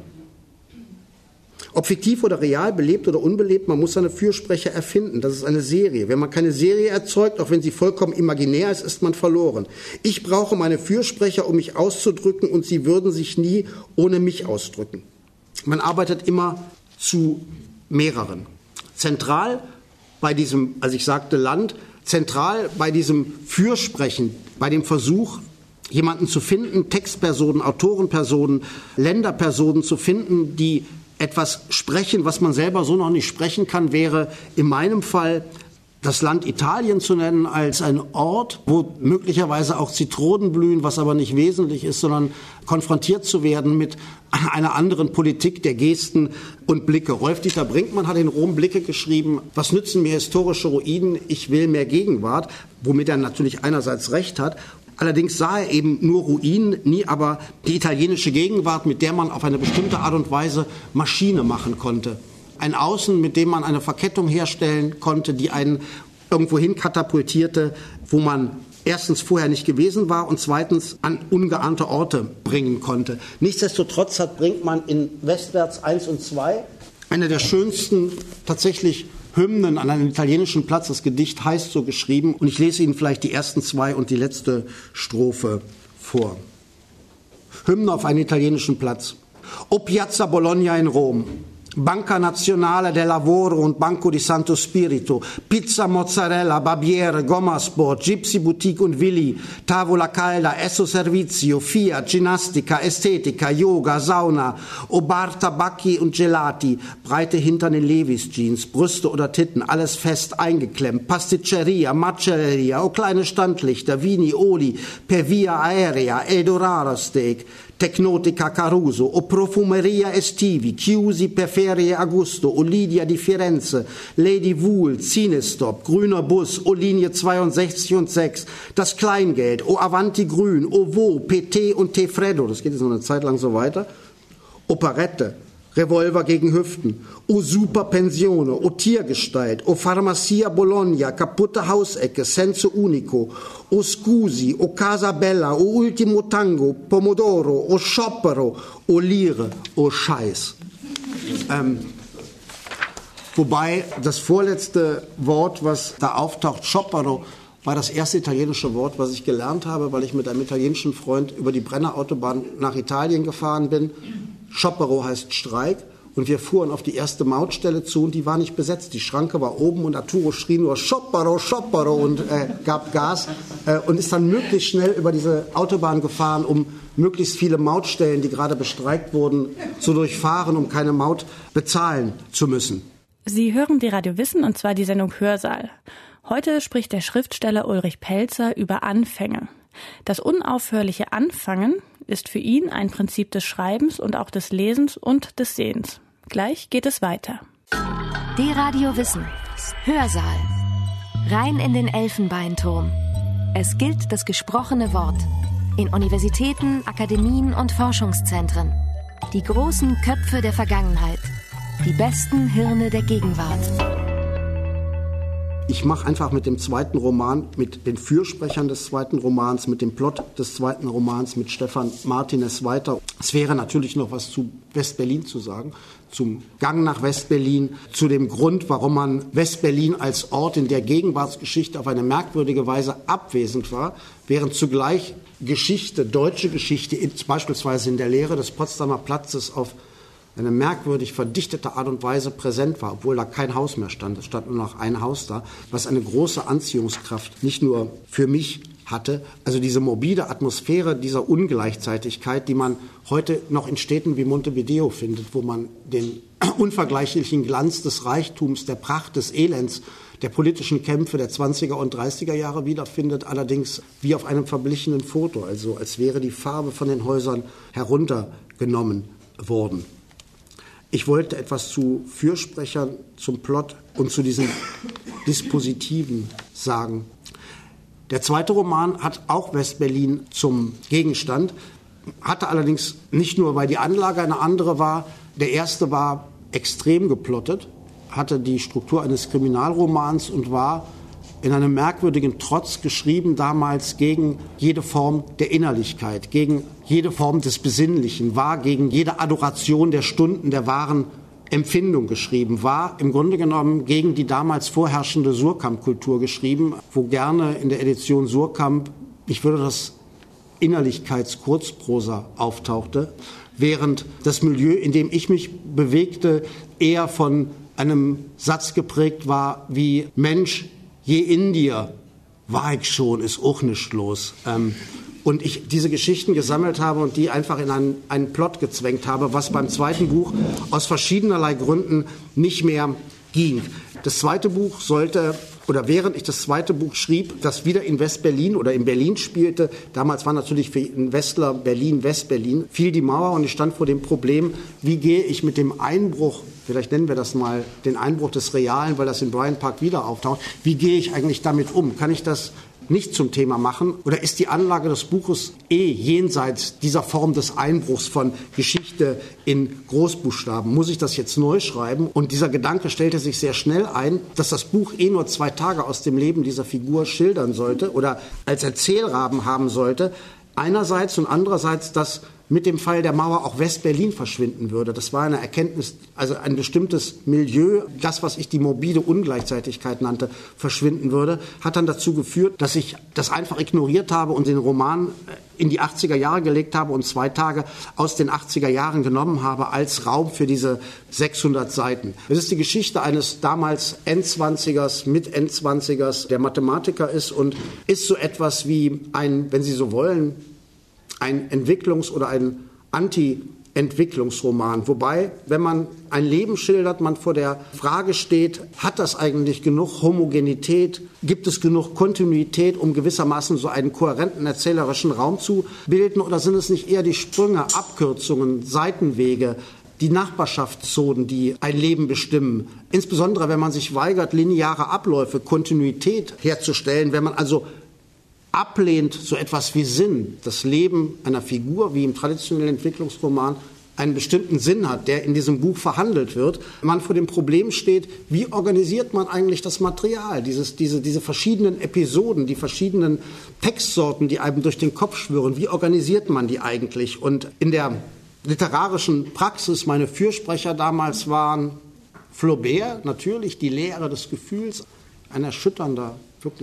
Ob fiktiv oder real, belebt oder unbelebt, man muss seine Fürsprecher erfinden. Das ist eine Serie. Wenn man keine Serie erzeugt, auch wenn sie vollkommen imaginär ist, ist man verloren. Ich brauche meine Fürsprecher, um mich auszudrücken, und sie würden sich nie ohne mich ausdrücken. Man arbeitet immer zu mehreren. Zentral bei diesem, als ich sagte Land, zentral bei diesem Fürsprechen, bei dem Versuch, jemanden zu finden, Textpersonen, Autorenpersonen, Länderpersonen zu finden, die etwas sprechen, was man selber so noch nicht sprechen kann, wäre in meinem Fall das Land Italien zu nennen als ein Ort, wo möglicherweise auch Zitronen blühen, was aber nicht wesentlich ist, sondern konfrontiert zu werden mit einer anderen Politik der Gesten und Blicke. Rolf-Dieter Brinkmann hat in Rom Blicke geschrieben, was nützen mir historische Ruinen, ich will mehr Gegenwart, womit er natürlich einerseits recht hat. Allerdings sah er eben nur Ruinen, nie aber die italienische Gegenwart, mit der man auf eine bestimmte Art und Weise Maschine machen konnte. Ein Außen, mit dem man eine Verkettung herstellen konnte, die einen irgendwohin katapultierte, wo man erstens vorher nicht gewesen war und zweitens an ungeahnte Orte bringen konnte. Nichtsdestotrotz hat Brinkmann in Westwärts 1 und 2 eine der schönsten tatsächlich Hymnen an einem italienischen Platz. Das Gedicht heißt so geschrieben, und ich lese Ihnen vielleicht die ersten 2 und die letzte Strophe vor. Hymne auf einen italienischen Platz. O Piazza Bologna in Rom, Banca Nazionale del Lavoro und Banco di Santo Spirito, Pizza, Mozzarella, Barbiere, Gommasport, Gypsy Boutique und Willi, Tavola Calda, Esso Servizio, Fiat, Ginnastica, Ästhetica, Yoga, Sauna, O Bar, Tabacchi und Gelati, breite Hintern in Levi's Jeans, Brüste oder Titten, alles fest eingeklemmt, Pasticceria, Macelleria, O kleine Standlichter, Vini, Oli, per Via Aerea, Eldorado Steak, Tecnotica Caruso, O Profumeria Estivi, Chiusi per Ferie Agosto, O Lidia di Firenze, Lady Wool, Cinestop, Grüner Bus, O Linie 62 und 6, das Kleingeld, O Avanti Grün, O Vo, PT und Tefreddo, das geht jetzt noch eine Zeit lang so weiter, Operette, Revolver gegen Hüften, O Superpensione, O Tiergestalt, O Farmacia Bologna, kaputte Hausecke, Senso Unico, O Scusi, O Casa Bella, O Ultimo Tango, Pomodoro, O Sciopero, O Lire, O Scheiß. Wobei das vorletzte Wort, was da auftaucht, Sciopero, war das erste italienische Wort, was ich gelernt habe, weil ich mit einem italienischen Freund über die Brenner-Autobahn nach Italien gefahren bin. Sciopero heißt Streik, und wir fuhren auf die erste Mautstelle zu und die war nicht besetzt. Die Schranke war oben und Arturo schrie nur Sciopero, Sciopero und gab Gas und ist dann möglichst schnell über diese Autobahn gefahren, um möglichst viele Mautstellen, die gerade bestreikt wurden, zu durchfahren, um keine Maut bezahlen zu müssen. Sie hören die Radio Wissen, und zwar die Sendung Hörsaal. Heute spricht der Schriftsteller Ulrich Pelzer über Anfänge. Das unaufhörliche Anfangen ist für ihn ein Prinzip des Schreibens und auch des Lesens und des Sehens. Gleich geht es weiter. Die Radio Wissen. Hörsaal. Rein in den Elfenbeinturm. Es gilt das gesprochene Wort. In Universitäten, Akademien und Forschungszentren. Die großen Köpfe der Vergangenheit. Die besten Hirne der Gegenwart. Ich mache einfach mit dem zweiten Roman, mit den Fürsprechern des zweiten Romans, mit dem Plot des zweiten Romans, mit Stefan Martinez weiter. Es wäre natürlich noch was zu West-Berlin zu sagen, zum Gang nach West-Berlin, zu dem Grund, warum man West-Berlin als Ort in der Gegenwartsgeschichte auf eine merkwürdige Weise abwesend war, während zugleich Geschichte, deutsche Geschichte, beispielsweise in der Lehre des Potsdamer Platzes auf eine merkwürdig verdichtete Art und Weise präsent war, obwohl da kein Haus mehr stand. Es stand nur noch ein Haus da, was eine große Anziehungskraft nicht nur für mich hatte, also diese morbide Atmosphäre dieser Ungleichzeitigkeit, die man heute noch in Städten wie Montevideo findet, wo man den unvergleichlichen Glanz des Reichtums, der Pracht, des Elends, der politischen Kämpfe der 20er und 30er Jahre wiederfindet, allerdings wie auf einem verblichenen Foto, also als wäre die Farbe von den Häusern heruntergenommen worden. Ich wollte etwas zu Fürsprechern, zum Plot und zu diesen Dispositiven sagen. Der zweite Roman hat auch West-Berlin zum Gegenstand, hatte allerdings nicht nur, weil die Anlage eine andere war. Der erste war extrem geplottet, hatte die Struktur eines Kriminalromans und war in einem merkwürdigen Trotz geschrieben, damals gegen jede Form der Innerlichkeit, gegen jede Form des Besinnlichen, war gegen jede Adoration der Stunden der wahren Empfindung geschrieben, war im Grunde genommen gegen die damals vorherrschende Surkamp-Kultur geschrieben, wo gerne in der Edition Surkamp, ich würde das Innerlichkeitskurzprosa auftauchte, während das Milieu, in dem ich mich bewegte, eher von einem Satz geprägt war wie Mensch, je in dir war ich schon, ist auch nicht los. Und ich diese Geschichten gesammelt habe und die einfach in einen Plot gezwängt habe, was beim zweiten Buch aus verschiedenerlei Gründen nicht mehr ging. Das zweite Buch sollte, oder während ich das zweite Buch schrieb, das wieder in West-Berlin oder in Berlin spielte, damals war natürlich für einen Westler Berlin, West-Berlin, fiel die Mauer und ich stand vor dem Problem, wie gehe ich mit dem Einbruch, vielleicht nennen wir das mal den Einbruch des Realen, weil das in Bryant Park wieder auftaucht, wie gehe ich eigentlich damit um? Kann ich das nicht zum Thema machen? Oder ist die Anlage des Buches jenseits dieser Form des Einbruchs von Geschichte in Großbuchstaben? Muss ich das jetzt neu schreiben? Und dieser Gedanke stellte sich sehr schnell ein, dass das Buch nur 2 Tage aus dem Leben dieser Figur schildern sollte oder als Erzählrahmen haben sollte. Einerseits und andererseits, dass mit dem Fall der Mauer auch West-Berlin verschwinden würde. Das war eine Erkenntnis, also ein bestimmtes Milieu, das, was ich die morbide Ungleichzeitigkeit nannte, verschwinden würde, hat dann dazu geführt, dass ich das einfach ignoriert habe und den Roman in die 80er Jahre gelegt habe und 2 Tage aus den 80er Jahren genommen habe als Raum für diese 600 Seiten. Es ist die Geschichte eines damals Endzwanzigers, Mit-Endzwanzigers, der Mathematiker ist und ist so etwas wie ein, wenn Sie so wollen, ein Entwicklungs- oder ein Anti-Entwicklungsroman. Wobei, wenn man ein Leben schildert, man vor der Frage steht, hat das eigentlich genug Homogenität, gibt es genug Kontinuität, um gewissermaßen so einen kohärenten erzählerischen Raum zu bilden, oder sind es nicht eher die Sprünge, Abkürzungen, Seitenwege, die Nachbarschaftszonen, die ein Leben bestimmen? Insbesondere, wenn man sich weigert, lineare Abläufe, Kontinuität herzustellen, wenn man also ablehnt so etwas wie Sinn, das Leben einer Figur, wie im traditionellen Entwicklungsroman, einen bestimmten Sinn hat, der in diesem Buch verhandelt wird, man vor dem Problem steht, wie organisiert man eigentlich das Material, diese verschiedenen Episoden, die verschiedenen Textsorten, die einem durch den Kopf schwirren, wie organisiert man die eigentlich? Und in der literarischen Praxis, meine Fürsprecher damals waren Flaubert, natürlich, die Lehre des Gefühls, ein erschütternder,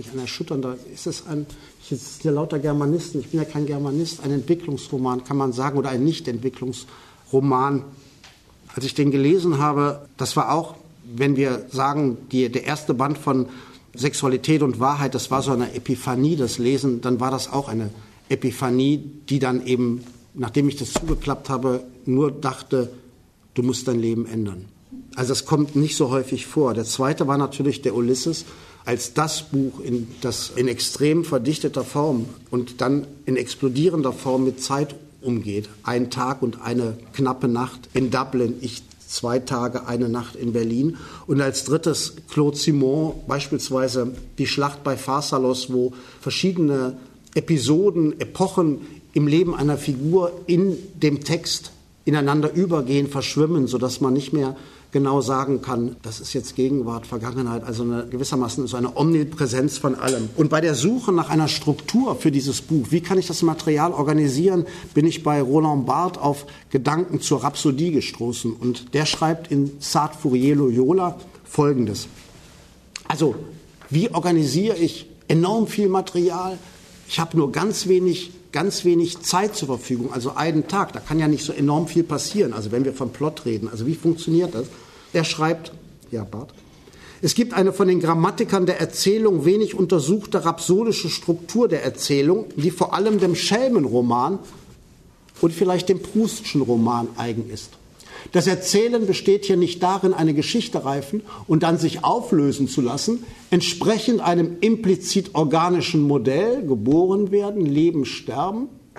ist es jetzt hier lauter Germanisten, ich bin ja kein Germanist, ein Entwicklungsroman, kann man sagen, oder ein Nicht-Entwicklungsroman. Als ich den gelesen habe, das war auch, wenn wir sagen, der erste Band von Sexualität und Wahrheit, das war so eine Epiphanie, das Lesen, dann war das auch eine Epiphanie, die dann eben, nachdem ich das zugeklappt habe, nur dachte, du musst dein Leben ändern. Also das kommt nicht so häufig vor. Der zweite war natürlich der Ulysses, als das Buch, das in extrem verdichteter Form und dann in explodierender Form mit Zeit umgeht. 1 Tag und eine knappe Nacht in Dublin, ich 2 Tage, 1 Nacht in Berlin. Und als drittes Claude Simon, beispielsweise die Schlacht bei Pharsalos, wo verschiedene Episoden, Epochen im Leben einer Figur in dem Text ineinander übergehen, verschwimmen, sodass man nicht mehr genau sagen kann, das ist jetzt Gegenwart, Vergangenheit, also gewissermaßen so eine Omnipräsenz von allem. Und bei der Suche nach einer Struktur für dieses Buch, wie kann ich das Material organisieren, bin ich bei Roland Barthes auf Gedanken zur Rhapsodie gestoßen. Und der schreibt in Sartre Fourier Loyola Folgendes. Also, wie organisiere ich enorm viel Material? Ich habe nur ganz wenig Zeit zur Verfügung, also einen Tag, da kann ja nicht so enorm viel passieren, also wenn wir vom Plot reden, also wie funktioniert das? Er schreibt, ja Bart, es gibt eine von den Grammatikern der Erzählung wenig untersuchte rhapsodische Struktur der Erzählung, die vor allem dem Schelmenroman und vielleicht dem Proustschen Roman eigen ist. Das Erzählen besteht hier nicht darin, eine Geschichte reifen und dann sich auflösen zu lassen, entsprechend einem implizit organischen Modell, geboren werden, leben, sterben,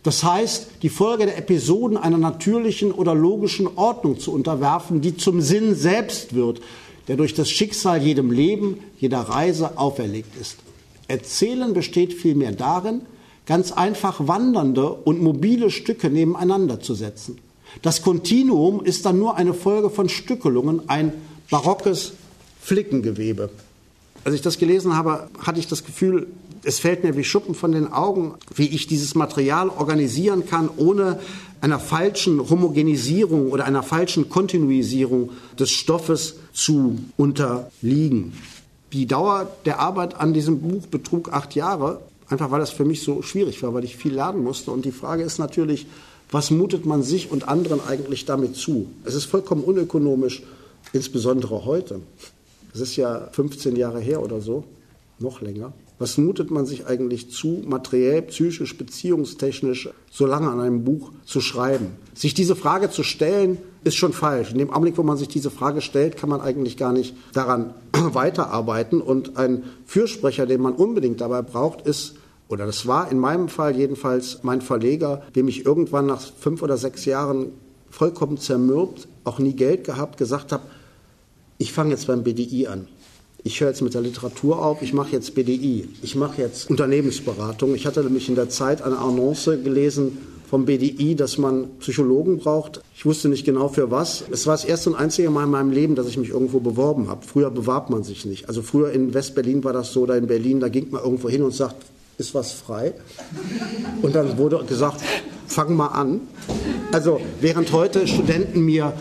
Das heißt, die Folge der Episoden einer natürlichen oder logischen Ordnung zu unterwerfen, die zum Sinn selbst wird, der durch das Schicksal jedem Leben, jeder Reise auferlegt ist. Erzählen besteht vielmehr darin, ganz einfach wandernde und mobile Stücke nebeneinander zu setzen. Das Kontinuum ist dann nur eine Folge von Stückelungen, ein barockes Flickengewebe. Als ich das gelesen habe, hatte ich das Gefühl, es fällt mir wie Schuppen von den Augen, wie ich dieses Material organisieren kann, ohne einer falschen Homogenisierung oder einer falschen Kontinuisierung des Stoffes zu unterliegen. Die Dauer der Arbeit an diesem Buch betrug 8 Jahre, einfach weil das für mich so schwierig war, weil ich viel lernen musste. Und die Frage ist natürlich, was mutet man sich und anderen eigentlich damit zu? Es ist vollkommen unökonomisch, insbesondere heute. Es ist ja 15 Jahre her oder so, noch länger. Was mutet man sich eigentlich zu, materiell, psychisch, beziehungstechnisch, so lange an einem Buch zu schreiben? Sich diese Frage zu stellen, ist schon falsch. In dem Augenblick, wo man sich diese Frage stellt, kann man eigentlich gar nicht daran weiterarbeiten. Und ein Fürsprecher, den man unbedingt dabei braucht, ist, oder das war in meinem Fall jedenfalls mein Verleger, dem ich irgendwann nach 5 oder 6 Jahren vollkommen zermürbt, auch nie Geld gehabt, gesagt habe, ich fange jetzt beim BDI an. Ich höre jetzt mit der Literatur auf, ich mache jetzt BDI, ich mache jetzt Unternehmensberatung. Ich hatte nämlich in der Zeit eine Annonce gelesen vom BDI, dass man Psychologen braucht. Ich wusste nicht genau für was. Es war das erste und einzige Mal in meinem Leben, dass ich mich irgendwo beworben habe. Früher bewarb man sich nicht. Also früher in West-Berlin war das so, oder in Berlin, da ging man irgendwo hin und sagt, ist was frei? Und dann wurde gesagt, fang mal an. Also während heute Studenten mir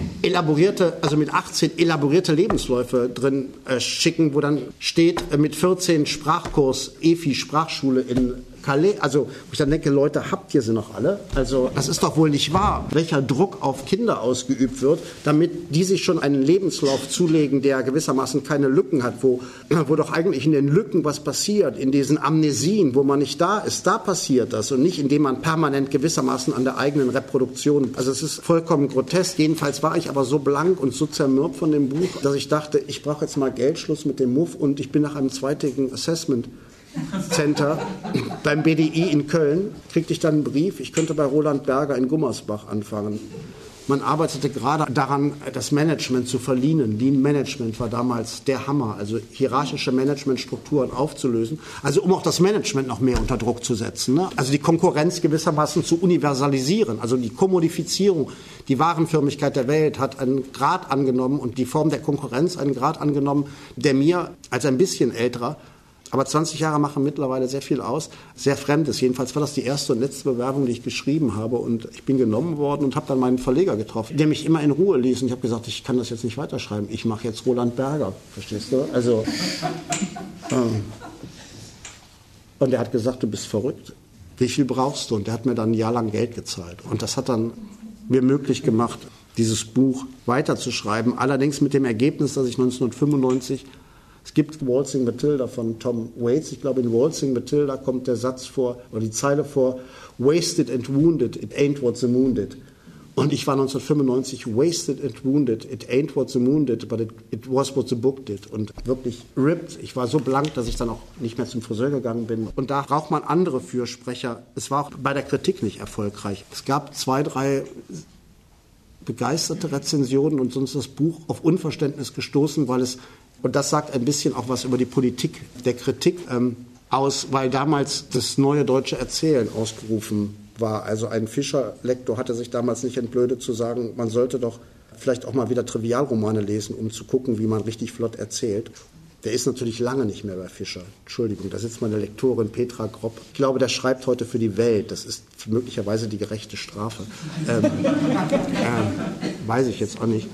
mit 18 elaborierte Lebensläufe drin schicken, wo dann steht, mit 14 Sprachkurs, EFI, Sprachschule in Calais. Also, wo ich dann denke, Leute, habt ihr sie noch alle? Also, das ist doch wohl nicht wahr, welcher Druck auf Kinder ausgeübt wird, damit die sich schon einen Lebenslauf zulegen, der gewissermaßen keine Lücken hat, wo doch eigentlich in den Lücken was passiert, in diesen Amnesien, wo man nicht da ist, da passiert das und nicht, indem man permanent gewissermaßen an der eigenen Reproduktion. Also, es ist vollkommen grotesk. Jedenfalls war ich aber so blank und so zermürbt von dem Buch, dass ich dachte, ich brauche jetzt mal Geldschluss mit dem Muff und ich bin nach einem zweitägigen Assessment Center beim BDI in Köln, kriegte ich dann einen Brief, ich könnte bei Roland Berger in Gummersbach anfangen. Man arbeitete gerade daran, das Management zu verleanen. Lean Management war damals der Hammer, also hierarchische Managementstrukturen aufzulösen, also um auch das Management noch mehr unter Druck zu setzen, ne? Also die Konkurrenz gewissermaßen zu universalisieren, also die Kommodifizierung, die Warenförmigkeit der Welt hat einen Grad angenommen und die Form der Konkurrenz einen Grad angenommen, der mir als ein bisschen älterer, aber 20 Jahre machen mittlerweile sehr viel aus, sehr fremd ist. Jedenfalls war das die erste und letzte Bewerbung, die ich geschrieben habe. Und ich bin genommen worden und habe dann meinen Verleger getroffen, der mich immer in Ruhe ließ. Und ich habe gesagt, ich kann das jetzt nicht weiterschreiben. Ich mache jetzt Roland Berger. Verstehst du? Also, und er hat gesagt, du bist verrückt. Wie viel brauchst du? Und der hat mir dann ein Jahr lang Geld gezahlt. Und das hat dann mir möglich gemacht, dieses Buch weiterzuschreiben. Allerdings mit dem Ergebnis, dass ich 1995... Es gibt Waltzing Matilda von Tom Waits. Ich glaube, in Waltzing Matilda kommt der Satz vor, oder die Zeile vor, wasted and wounded, it ain't what the moon did. Und ich war 1995 wasted and wounded, it ain't what the moon did, but it was what the book did. Und wirklich ripped. Ich war so blank, dass ich dann auch nicht mehr zum Friseur gegangen bin. Und da braucht man andere Fürsprecher. Es war auch bei der Kritik nicht erfolgreich. Es gab 2, 3 begeisterte Rezensionen und sonst ist das Buch auf Unverständnis gestoßen, weil es, und das sagt ein bisschen auch was über die Politik der Kritik aus, weil damals das neue deutsche Erzählen ausgerufen war. Also ein Fischer-Lektor hatte sich damals nicht entblödet zu sagen, man sollte doch vielleicht auch mal wieder Trivialromane lesen, um zu gucken, wie man richtig flott erzählt. Der ist natürlich lange nicht mehr bei Fischer. Entschuldigung, da sitzt meine Lektorin Petra Gropp. Ich glaube, der schreibt heute für die Welt. Das ist möglicherweise die gerechte Strafe. Weiß ich jetzt auch nicht.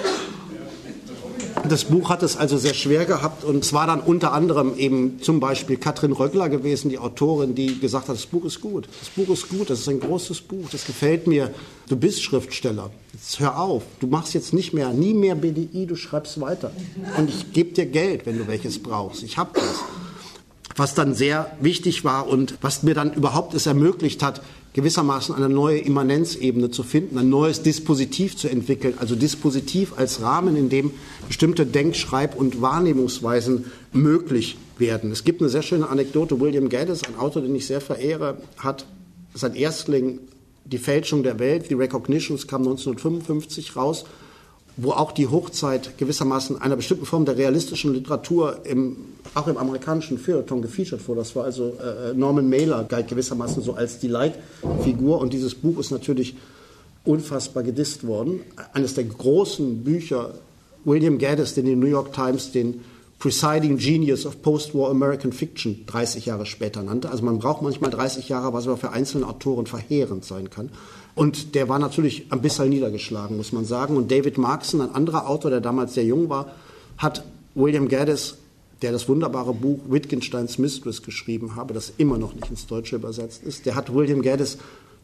Das Buch hat es also sehr schwer gehabt und es war dann unter anderem eben zum Beispiel Katrin Röggler gewesen, die Autorin, die gesagt hat, das Buch ist gut. Das Buch ist gut, das ist ein großes Buch, das gefällt mir. Du bist Schriftsteller, jetzt hör auf. Du machst jetzt nie mehr BDI, du schreibst weiter. Und ich gebe dir Geld, wenn du welches brauchst. Ich habe das. Was dann sehr wichtig war und was mir dann überhaupt es ermöglicht hat, gewissermaßen eine neue Immanenzebene zu finden, ein neues Dispositiv zu entwickeln, also Dispositiv als Rahmen, in dem bestimmte Denk-, Schreib- und Wahrnehmungsweisen möglich werden. Es gibt eine sehr schöne Anekdote. William Gaddis, ein Autor, den ich sehr verehre, hat sein Erstling Die Fälschung der Welt, The Recognitions, kam 1955 raus, wo auch die Hochzeit gewissermaßen einer bestimmten Form der realistischen Literatur auch im amerikanischen Feuilleton gefeatured wurde. Das war also Norman Mailer, galt gewissermaßen so als die Leitfigur. Und dieses Buch ist natürlich unfassbar gedisst worden. Eines der großen Bücher, William Gaddis, den die New York Times den Presiding Genius of Post-War American Fiction 30 Jahre später nannte. Also man braucht manchmal 30 Jahre, was aber für einzelne Autoren verheerend sein kann. Und der war natürlich ein bisschen niedergeschlagen, muss man sagen. Und David Markson, ein anderer Autor, der damals sehr jung war, hat William Gaddis, der das wunderbare Buch Wittgensteins Mistress geschrieben habe, das immer noch nicht ins Deutsche übersetzt ist, der hat William Gaddis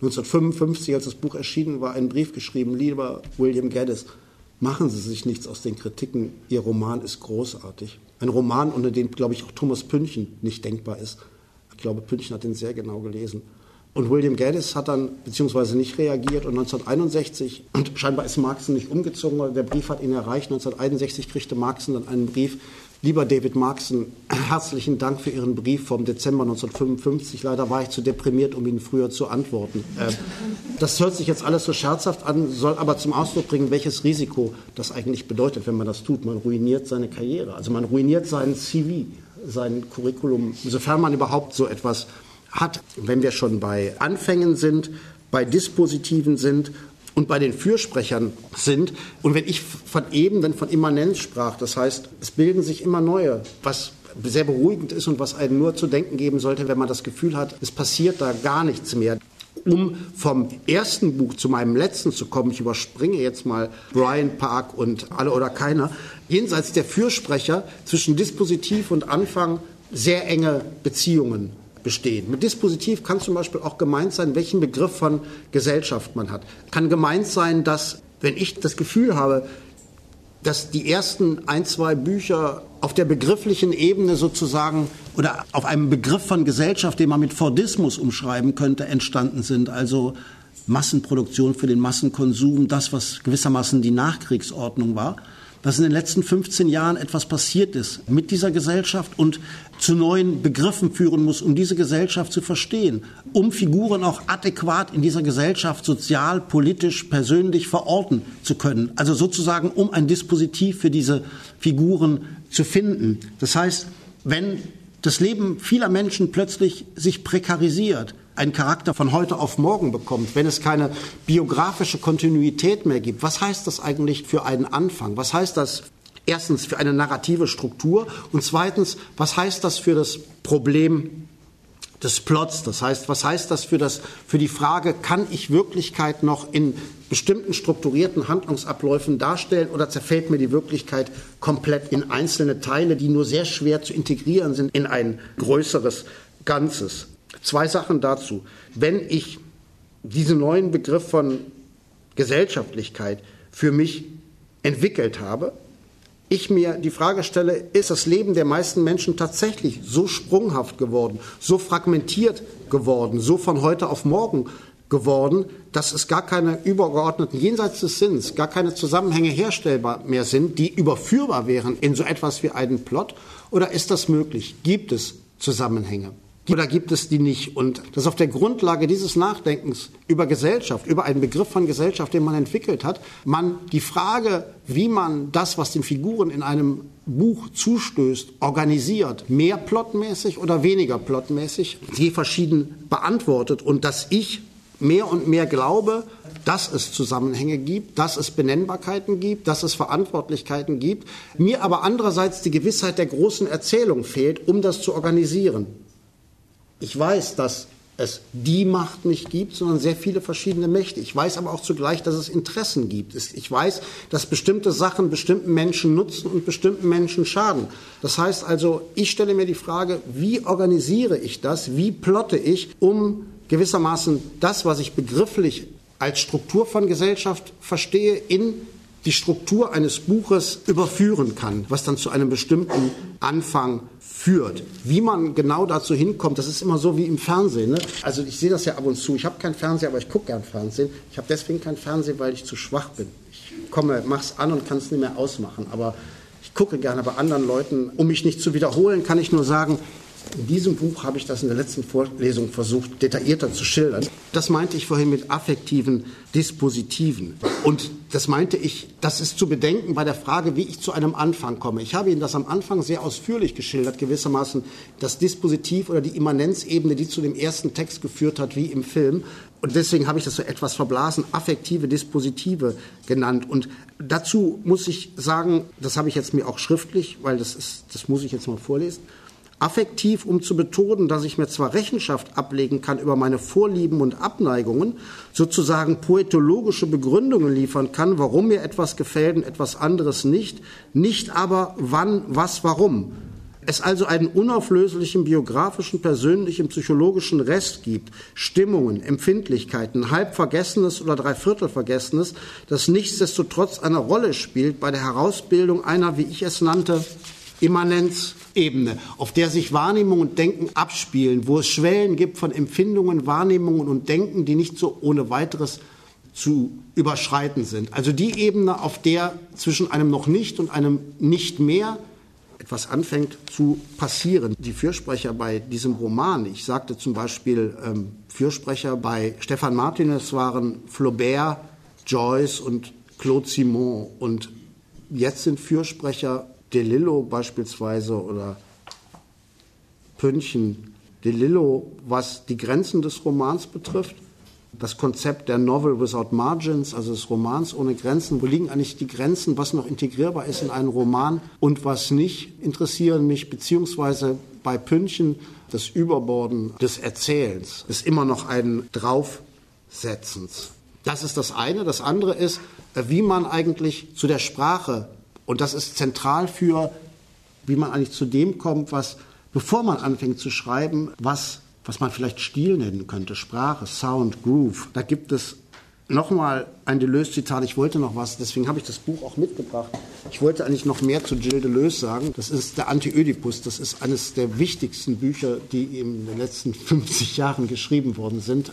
1955, als das Buch erschienen war, einen Brief geschrieben: Lieber William Gaddis, machen Sie sich nichts aus den Kritiken, Ihr Roman ist großartig. Ein Roman, unter dem, glaube ich, auch Thomas Pynchon nicht denkbar ist. Ich glaube, Pynchon hat ihn sehr genau gelesen. Und William Gaddis hat dann, beziehungsweise nicht reagiert, und 1961, und scheinbar ist Markson nicht umgezogen, weil der Brief hat ihn erreicht, 1961 kriegte Markson dann einen Brief: Lieber David Markson, herzlichen Dank für Ihren Brief vom Dezember 1955. Leider war ich zu deprimiert, um Ihnen früher zu antworten. Das hört sich jetzt alles so scherzhaft an, soll aber zum Ausdruck bringen, welches Risiko das eigentlich bedeutet, wenn man das tut. Man ruiniert seine Karriere, also man ruiniert seinen CV, sein Curriculum, sofern man überhaupt so etwas hat. Wenn wir schon bei Anfängen sind, bei Dispositiven sind und bei den Fürsprechern sind, und wenn ich von Immanenz sprach, das heißt, es bilden sich immer neue, was sehr beruhigend ist und was einem nur zu denken geben sollte, wenn man das Gefühl hat, es passiert da gar nichts mehr. Um vom ersten Buch zu meinem letzten zu kommen, ich überspringe jetzt mal Bryant Park und Alle oder Keiner, jenseits der Fürsprecher zwischen Dispositiv und Anfang sehr enge Beziehungen bestehen. Mit Dispositiv kann zum Beispiel auch gemeint sein, welchen Begriff von Gesellschaft man hat. Kann gemeint sein, dass, wenn ich das Gefühl habe, dass die ersten 1, 2 Bücher auf der begrifflichen Ebene sozusagen oder auf einem Begriff von Gesellschaft, den man mit Fordismus umschreiben könnte, entstanden sind. Also Massenproduktion für den Massenkonsum, das, was gewissermaßen die Nachkriegsordnung war. Dass in den letzten 15 Jahren etwas passiert ist mit dieser Gesellschaft und zu neuen Begriffen führen muss, um diese Gesellschaft zu verstehen, um Figuren auch adäquat in dieser Gesellschaft sozial, politisch, persönlich verorten zu können. Also sozusagen, um ein Dispositiv für diese Figuren zu finden. Das heißt, wenn das Leben vieler Menschen plötzlich sich prekarisiert, einen Charakter von heute auf morgen bekommt, wenn es keine biografische Kontinuität mehr gibt, was heißt das eigentlich für einen Anfang? Was heißt das erstens für eine narrative Struktur und zweitens, was heißt das für das Problem des Plots? Das heißt, was heißt das für die Frage, kann ich Wirklichkeit noch in bestimmten strukturierten Handlungsabläufen darstellen oder zerfällt mir die Wirklichkeit komplett in einzelne Teile, die nur sehr schwer zu integrieren sind in ein größeres Ganzes? 2 Sachen dazu. Wenn ich diesen neuen Begriff von Gesellschaftlichkeit für mich entwickelt habe, ich mir die Frage stelle, ist das Leben der meisten Menschen tatsächlich so sprunghaft geworden, so fragmentiert geworden, so von heute auf morgen geworden, dass es gar keine übergeordneten, jenseits des Sinns, gar keine Zusammenhänge herstellbar mehr sind, die überführbar wären in so etwas wie einen Plot? Oder ist das möglich? Gibt es Zusammenhänge? Oder gibt es die nicht? Und dass auf der Grundlage dieses Nachdenkens über Gesellschaft, über einen Begriff von Gesellschaft, den man entwickelt hat, man die Frage, wie man das, was den Figuren in einem Buch zustößt, organisiert, mehr plotmäßig oder weniger plotmäßig, je verschieden beantwortet. Und dass ich mehr und mehr glaube, dass es Zusammenhänge gibt, dass es Benennbarkeiten gibt, dass es Verantwortlichkeiten gibt, mir aber andererseits die Gewissheit der großen Erzählung fehlt, um das zu organisieren. Ich weiß, dass es die Macht nicht gibt, sondern sehr viele verschiedene Mächte. Ich weiß aber auch zugleich, dass es Interessen gibt. Ich weiß, dass bestimmte Sachen bestimmten Menschen nutzen und bestimmten Menschen schaden. Das heißt also, ich stelle mir die Frage, wie organisiere ich das, wie plotte ich, um gewissermaßen das, was ich begrifflich als Struktur von Gesellschaft verstehe, in die Struktur eines Buches überführen kann, was dann zu einem bestimmten Anfang führt. Wie man genau dazu hinkommt, das ist immer so wie im Fernsehen. Ne? Also ich sehe das ja ab und zu. Ich habe keinen Fernseher, aber ich gucke gern Fernsehen. Ich habe deswegen keinen Fernseher, weil ich zu schwach bin. Ich mach's an und kann es nicht mehr ausmachen. Aber ich gucke gerne bei anderen Leuten. Um mich nicht zu wiederholen, kann ich nur sagen, In diesem Buch habe ich das in der letzten Vorlesung versucht, detaillierter zu schildern. Das meinte ich vorhin mit affektiven Dispositiven. Und das meinte ich, das ist zu bedenken bei der Frage, wie ich zu einem Anfang komme. Ich habe Ihnen das am Anfang sehr ausführlich geschildert, gewissermaßen das Dispositiv oder die Immanenzebene, die zu dem ersten Text geführt hat, wie im Film. Und deswegen habe ich das so etwas verblasen, affektive Dispositive genannt. Und dazu muss ich sagen, das habe ich jetzt mir auch schriftlich, weil das muss ich jetzt mal vorlesen. Affektiv, um zu betonen, dass ich mir zwar Rechenschaft ablegen kann über meine Vorlieben und Abneigungen, sozusagen poetologische Begründungen liefern kann, warum mir etwas gefällt und etwas anderes nicht aber wann, was, warum. Es also einen unauflöslichen biografischen, persönlichen, psychologischen Rest gibt, Stimmungen, Empfindlichkeiten, halb Vergessenes oder Dreiviertel Vergessenes, das nichtsdestotrotz eine Rolle spielt bei der Herausbildung einer, wie ich es nannte, Immanenzebene, auf der sich Wahrnehmung und Denken abspielen, wo es Schwellen gibt von Empfindungen, Wahrnehmungen und Denken, die nicht so ohne weiteres zu überschreiten sind. Also die Ebene, auf der zwischen einem noch nicht und einem nicht mehr etwas anfängt zu passieren. Die Fürsprecher bei diesem Roman, ich sagte zum Beispiel, Fürsprecher bei Stefan Martinez waren Flaubert, Joyce und Claude Simon. Und jetzt sind Fürsprecher De Lillo beispielsweise oder Pünchen. De Lillo, was die Grenzen des Romans betrifft, das Konzept der Novel without margins, also des Romans ohne Grenzen. Wo liegen eigentlich die Grenzen, was noch integrierbar ist in einen Roman und was nicht, interessieren mich, beziehungsweise bei Pünchen das Überborden des Erzählens, ist immer noch ein Draufsetzens. Das ist das eine. Das andere ist, wie man eigentlich zu der Sprache, und das ist zentral für, wie man eigentlich zu dem kommt, was, bevor man anfängt zu schreiben, was man vielleicht Stil nennen könnte, Sprache, Sound, Groove. Da gibt es nochmal ein Deleuze-Zitat, ich wollte noch was, deswegen habe ich das Buch auch mitgebracht. Ich wollte eigentlich noch mehr zu Gilles Deleuze sagen. Das ist der Anti-Ödipus, das ist eines der wichtigsten Bücher, die in den letzten 50 Jahren geschrieben worden sind.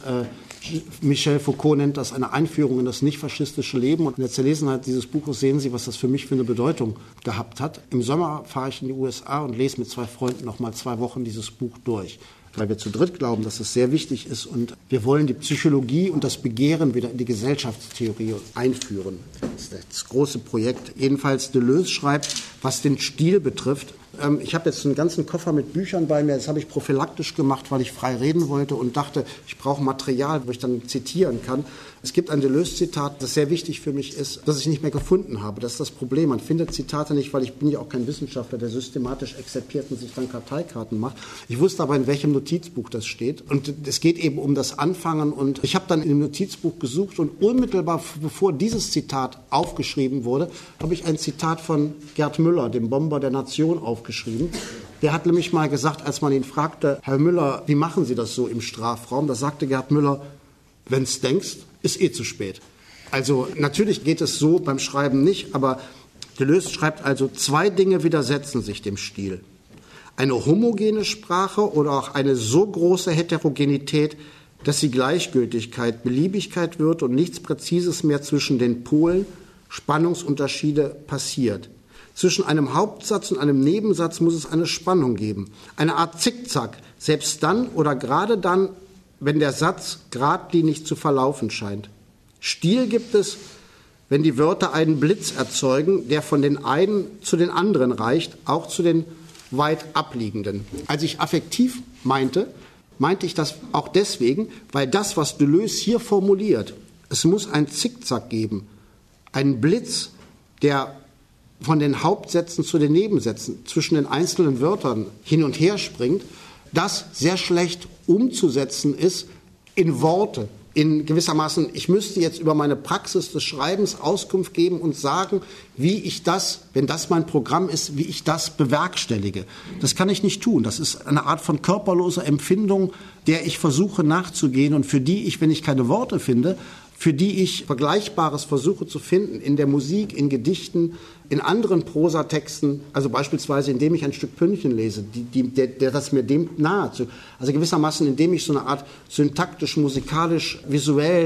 Michel Foucault nennt das eine Einführung in das nicht-faschistische Leben. Und in der Zerlesenheit dieses Buches sehen Sie, was das für mich für eine Bedeutung gehabt hat. Im Sommer fahre ich in die USA und lese mit 2 Freunden noch mal 2 Wochen dieses Buch durch, weil wir zu dritt glauben, dass es sehr wichtig ist und wir wollen die Psychologie und das Begehren wieder in die Gesellschaftstheorie einführen. Das ist das große Projekt. Jedenfalls Deleuze schreibt, was den Stil betrifft. Ich habe jetzt einen ganzen Koffer mit Büchern bei mir. Das habe ich prophylaktisch gemacht, weil ich frei reden wollte und dachte, ich brauche Material, wo ich dann zitieren kann. Es gibt ein Deleuze-Zitat, das sehr wichtig für mich ist, das ich nicht mehr gefunden habe. Das ist das Problem. Man findet Zitate nicht, weil ich bin ja auch kein Wissenschaftler, der systematisch exerpiert und sich dann Karteikarten macht. Ich wusste aber, in welchem Notizbuch das steht. Und es geht eben um das Anfangen. Und ich habe dann in dem Notizbuch gesucht und unmittelbar bevor dieses Zitat aufgeschrieben wurde, habe ich ein Zitat von Gerd Müller, dem Bomber der Nation, aufgeschrieben. Der hat nämlich mal gesagt, als man ihn fragte, Herr Müller, wie machen Sie das so im Strafraum? Da sagte Gerd Müller, wenn's denkst, ist zu spät. Also natürlich geht es so beim Schreiben nicht, aber Deleuze schreibt also, 2 Dinge widersetzen sich dem Stil. Eine homogene Sprache oder auch eine so große Heterogenität, dass sie Gleichgültigkeit, Beliebigkeit wird und nichts Präzises mehr zwischen den Polen, Spannungsunterschiede passiert. Zwischen einem Hauptsatz und einem Nebensatz muss es eine Spannung geben. Eine Art Zickzack, selbst dann oder gerade dann, wenn der Satz geradlinig zu verlaufen scheint. Stil gibt es, wenn die Wörter einen Blitz erzeugen, der von den einen zu den anderen reicht, auch zu den weit abliegenden. Als ich affektiv meinte ich das auch deswegen, weil das, was Deleuze hier formuliert, es muss ein Zickzack geben, einen Blitz, der von den Hauptsätzen zu den Nebensätzen, zwischen den einzelnen Wörtern hin und her springt, das sehr schlecht umzusetzen ist in Worte. In gewissermaßen, ich müsste jetzt über meine Praxis des Schreibens Auskunft geben und sagen, wie ich das, wenn das mein Programm ist, wie ich das bewerkstellige. Das kann ich nicht tun. Das ist eine Art von körperloser Empfindung, der ich versuche nachzugehen und für die ich, wenn ich keine Worte finde, für die ich Vergleichbares versuche zu finden, in der Musik, in Gedichten, in anderen Prosatexten, also beispielsweise indem ich ein Stück Pünchen lese, der das mir dem nahe, also gewissermaßen indem ich so eine Art syntaktisch, musikalisch, visuellen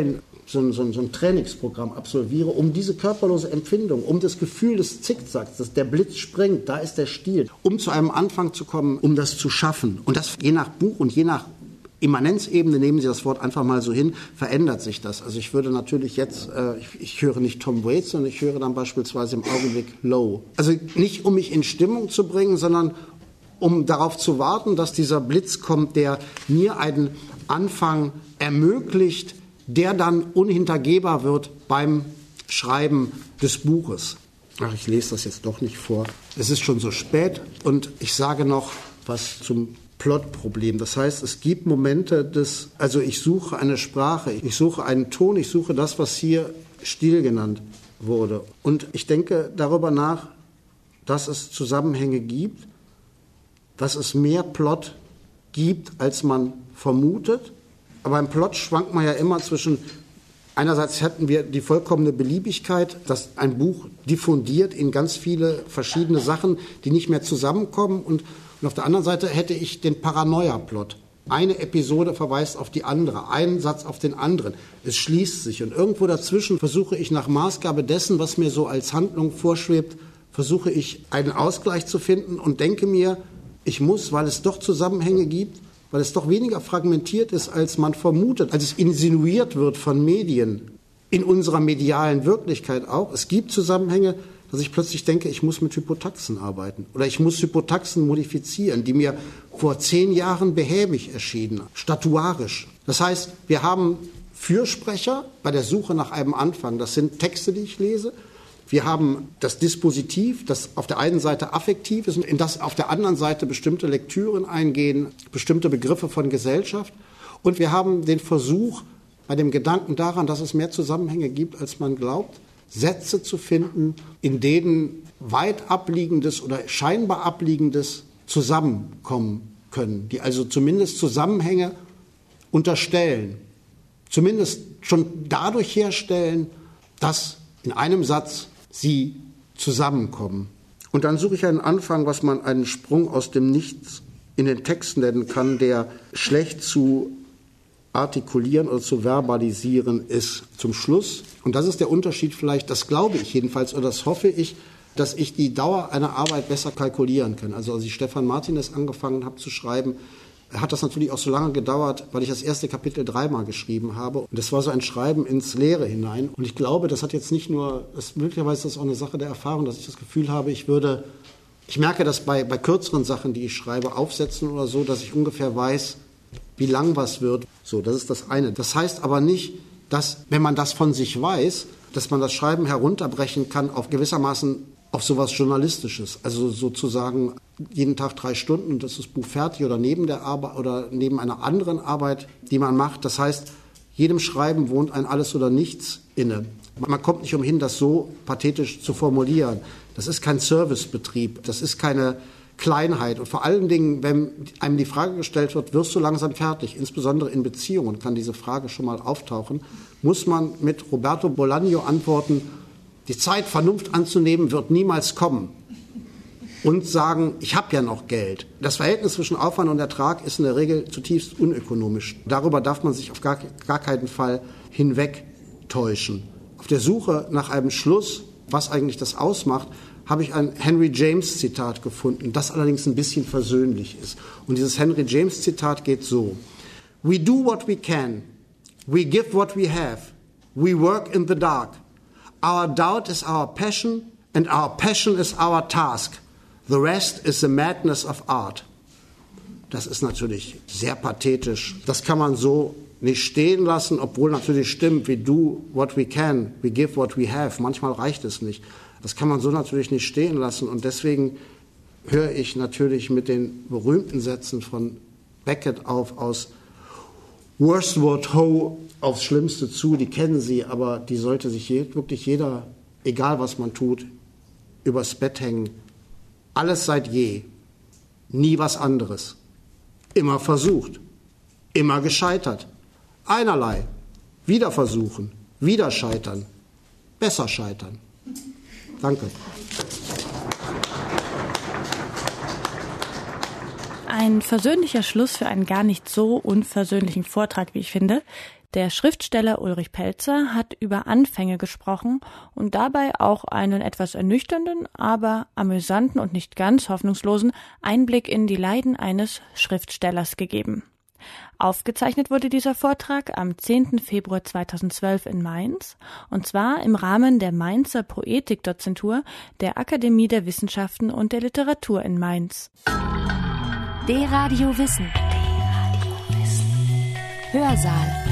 so ein Trainingsprogramm absolviere, um diese körperlose Empfindung, um das Gefühl des Zickzacks, dass der Blitz springt, da ist der Stiel, um zu einem Anfang zu kommen, um das zu schaffen. Und das je nach Buch und je nach Immanenzebene, nehmen Sie das Wort einfach mal so hin, verändert sich das. Also ich würde natürlich jetzt, ich höre nicht Tom Waits, sondern ich höre dann beispielsweise im Augenblick Low. Also nicht, um mich in Stimmung zu bringen, sondern um darauf zu warten, dass dieser Blitz kommt, der mir einen Anfang ermöglicht, der dann unhintergehbar wird beim Schreiben des Buches. Ach, ich lese das jetzt doch nicht vor. Es ist schon so spät und ich sage noch was zum Plotproblem. Das heißt, es gibt Momente also ich suche eine Sprache, ich suche einen Ton, ich suche das, was hier Stil genannt wurde. Und ich denke darüber nach, dass es Zusammenhänge gibt, dass es mehr Plot gibt, als man vermutet. Aber im Plot schwankt man ja immer zwischen, einerseits hätten wir die vollkommene Beliebigkeit, dass ein Buch diffundiert in ganz viele verschiedene Sachen, die nicht mehr zusammenkommen. Und auf der anderen Seite hätte ich den Paranoia-Plot. Eine Episode verweist auf die andere, einen Satz auf den anderen. Es schließt sich. Und irgendwo dazwischen versuche ich nach Maßgabe dessen, was mir so als Handlung vorschwebt, versuche ich einen Ausgleich zu finden und denke mir, ich muss, weil es doch Zusammenhänge gibt, weil es doch weniger fragmentiert ist, als man vermutet, als es insinuiert wird von Medien, in unserer medialen Wirklichkeit auch. Es gibt Zusammenhänge, dass ich plötzlich denke, ich muss mit Hypotaxen arbeiten oder ich muss Hypotaxen modifizieren, die mir vor 10 Jahren behäbig erschienen, statuarisch. Das heißt, wir haben Fürsprecher bei der Suche nach einem Anfang. Das sind Texte, die ich lese. Wir haben das Dispositiv, das auf der einen Seite affektiv ist und in das auf der anderen Seite bestimmte Lektüren eingehen, bestimmte Begriffe von Gesellschaft. Und wir haben den Versuch, bei dem Gedanken daran, dass es mehr Zusammenhänge gibt, als man glaubt, Sätze zu finden, in denen weit abliegendes oder scheinbar abliegendes zusammenkommen können, die also zumindest Zusammenhänge unterstellen, zumindest schon dadurch herstellen, dass in einem Satz sie zusammenkommen. Und dann suche ich einen Anfang, was man einen Sprung aus dem Nichts in den Text nennen kann, der schlecht zu artikulieren oder zu verbalisieren ist. Zum Schluss, und das ist der Unterschied vielleicht, das glaube ich jedenfalls oder das hoffe ich, dass ich die Dauer einer Arbeit besser kalkulieren kann. Also als ich Stefan Martinez angefangen habe zu schreiben, hat das natürlich auch so lange gedauert, weil ich das erste Kapitel 3-mal geschrieben habe. Und das war so ein Schreiben ins Leere hinein. Und ich glaube, das hat jetzt nicht nur, möglicherweise ist das auch eine Sache der Erfahrung, dass ich das Gefühl habe, ich merke das bei kürzeren Sachen, die ich schreibe, Aufsätzen oder so, dass ich ungefähr weiß, wie lang was wird. So, das ist das eine. Das heißt aber nicht, dass, wenn man das von sich weiß, dass man das Schreiben herunterbrechen kann auf gewissermaßen auf sowas Journalistisches. Also sozusagen jeden Tag 3 Stunden, das ist das Buch fertig oder neben der Arbeit oder neben einer anderen Arbeit, die man macht. Das heißt, jedem Schreiben wohnt ein Alles oder Nichts inne. Man kommt nicht umhin, das so pathetisch zu formulieren. Das ist kein Servicebetrieb, das ist keine Kleinheit. Und vor allen Dingen, wenn einem die Frage gestellt wird, wirst du langsam fertig, insbesondere in Beziehungen kann diese Frage schon mal auftauchen, muss man mit Roberto Bolaño antworten, die Zeit, Vernunft anzunehmen, wird niemals kommen. Und sagen, ich habe ja noch Geld. Das Verhältnis zwischen Aufwand und Ertrag ist in der Regel zutiefst unökonomisch. Darüber darf man sich auf gar keinen Fall hinwegtäuschen. Auf der Suche nach einem Schluss, was eigentlich das ausmacht, habe ich ein Henry James Zitat gefunden, das allerdings ein bisschen versöhnlich ist. Und dieses Henry James Zitat geht so: We do what we can. We give what we have. We work in the dark. Our doubt is our passion and our passion is our task. The rest is the madness of art. Das ist natürlich sehr pathetisch. Das kann man so nicht stehen lassen, obwohl natürlich stimmt, we do what we can, we give what we have. Manchmal reicht es nicht. Das kann man so natürlich nicht stehen lassen. Und deswegen höre ich natürlich mit den berühmten Sätzen von Beckett auf, aus Wordsworth Ho aufs Schlimmste zu. Die kennen Sie, aber die sollte sich wirklich jeder, egal was man tut, übers Bett hängen. Alles seit je, nie was anderes. Immer versucht, immer gescheitert. Einerlei, wieder versuchen, wieder scheitern, besser scheitern. Danke. Ein versöhnlicher Schluss für einen gar nicht so unversöhnlichen Vortrag, wie ich finde. Der Schriftsteller Ulrich Pelzer hat über Anfänge gesprochen und dabei auch einen etwas ernüchternden, aber amüsanten und nicht ganz hoffnungslosen Einblick in die Leiden eines Schriftstellers gegeben. Aufgezeichnet wurde dieser Vortrag am 10. Februar 2012 in Mainz, und zwar im Rahmen der Mainzer Poetikdozentur der Akademie der Wissenschaften und der Literatur in Mainz. D-Radio Wissen. Hörsaal.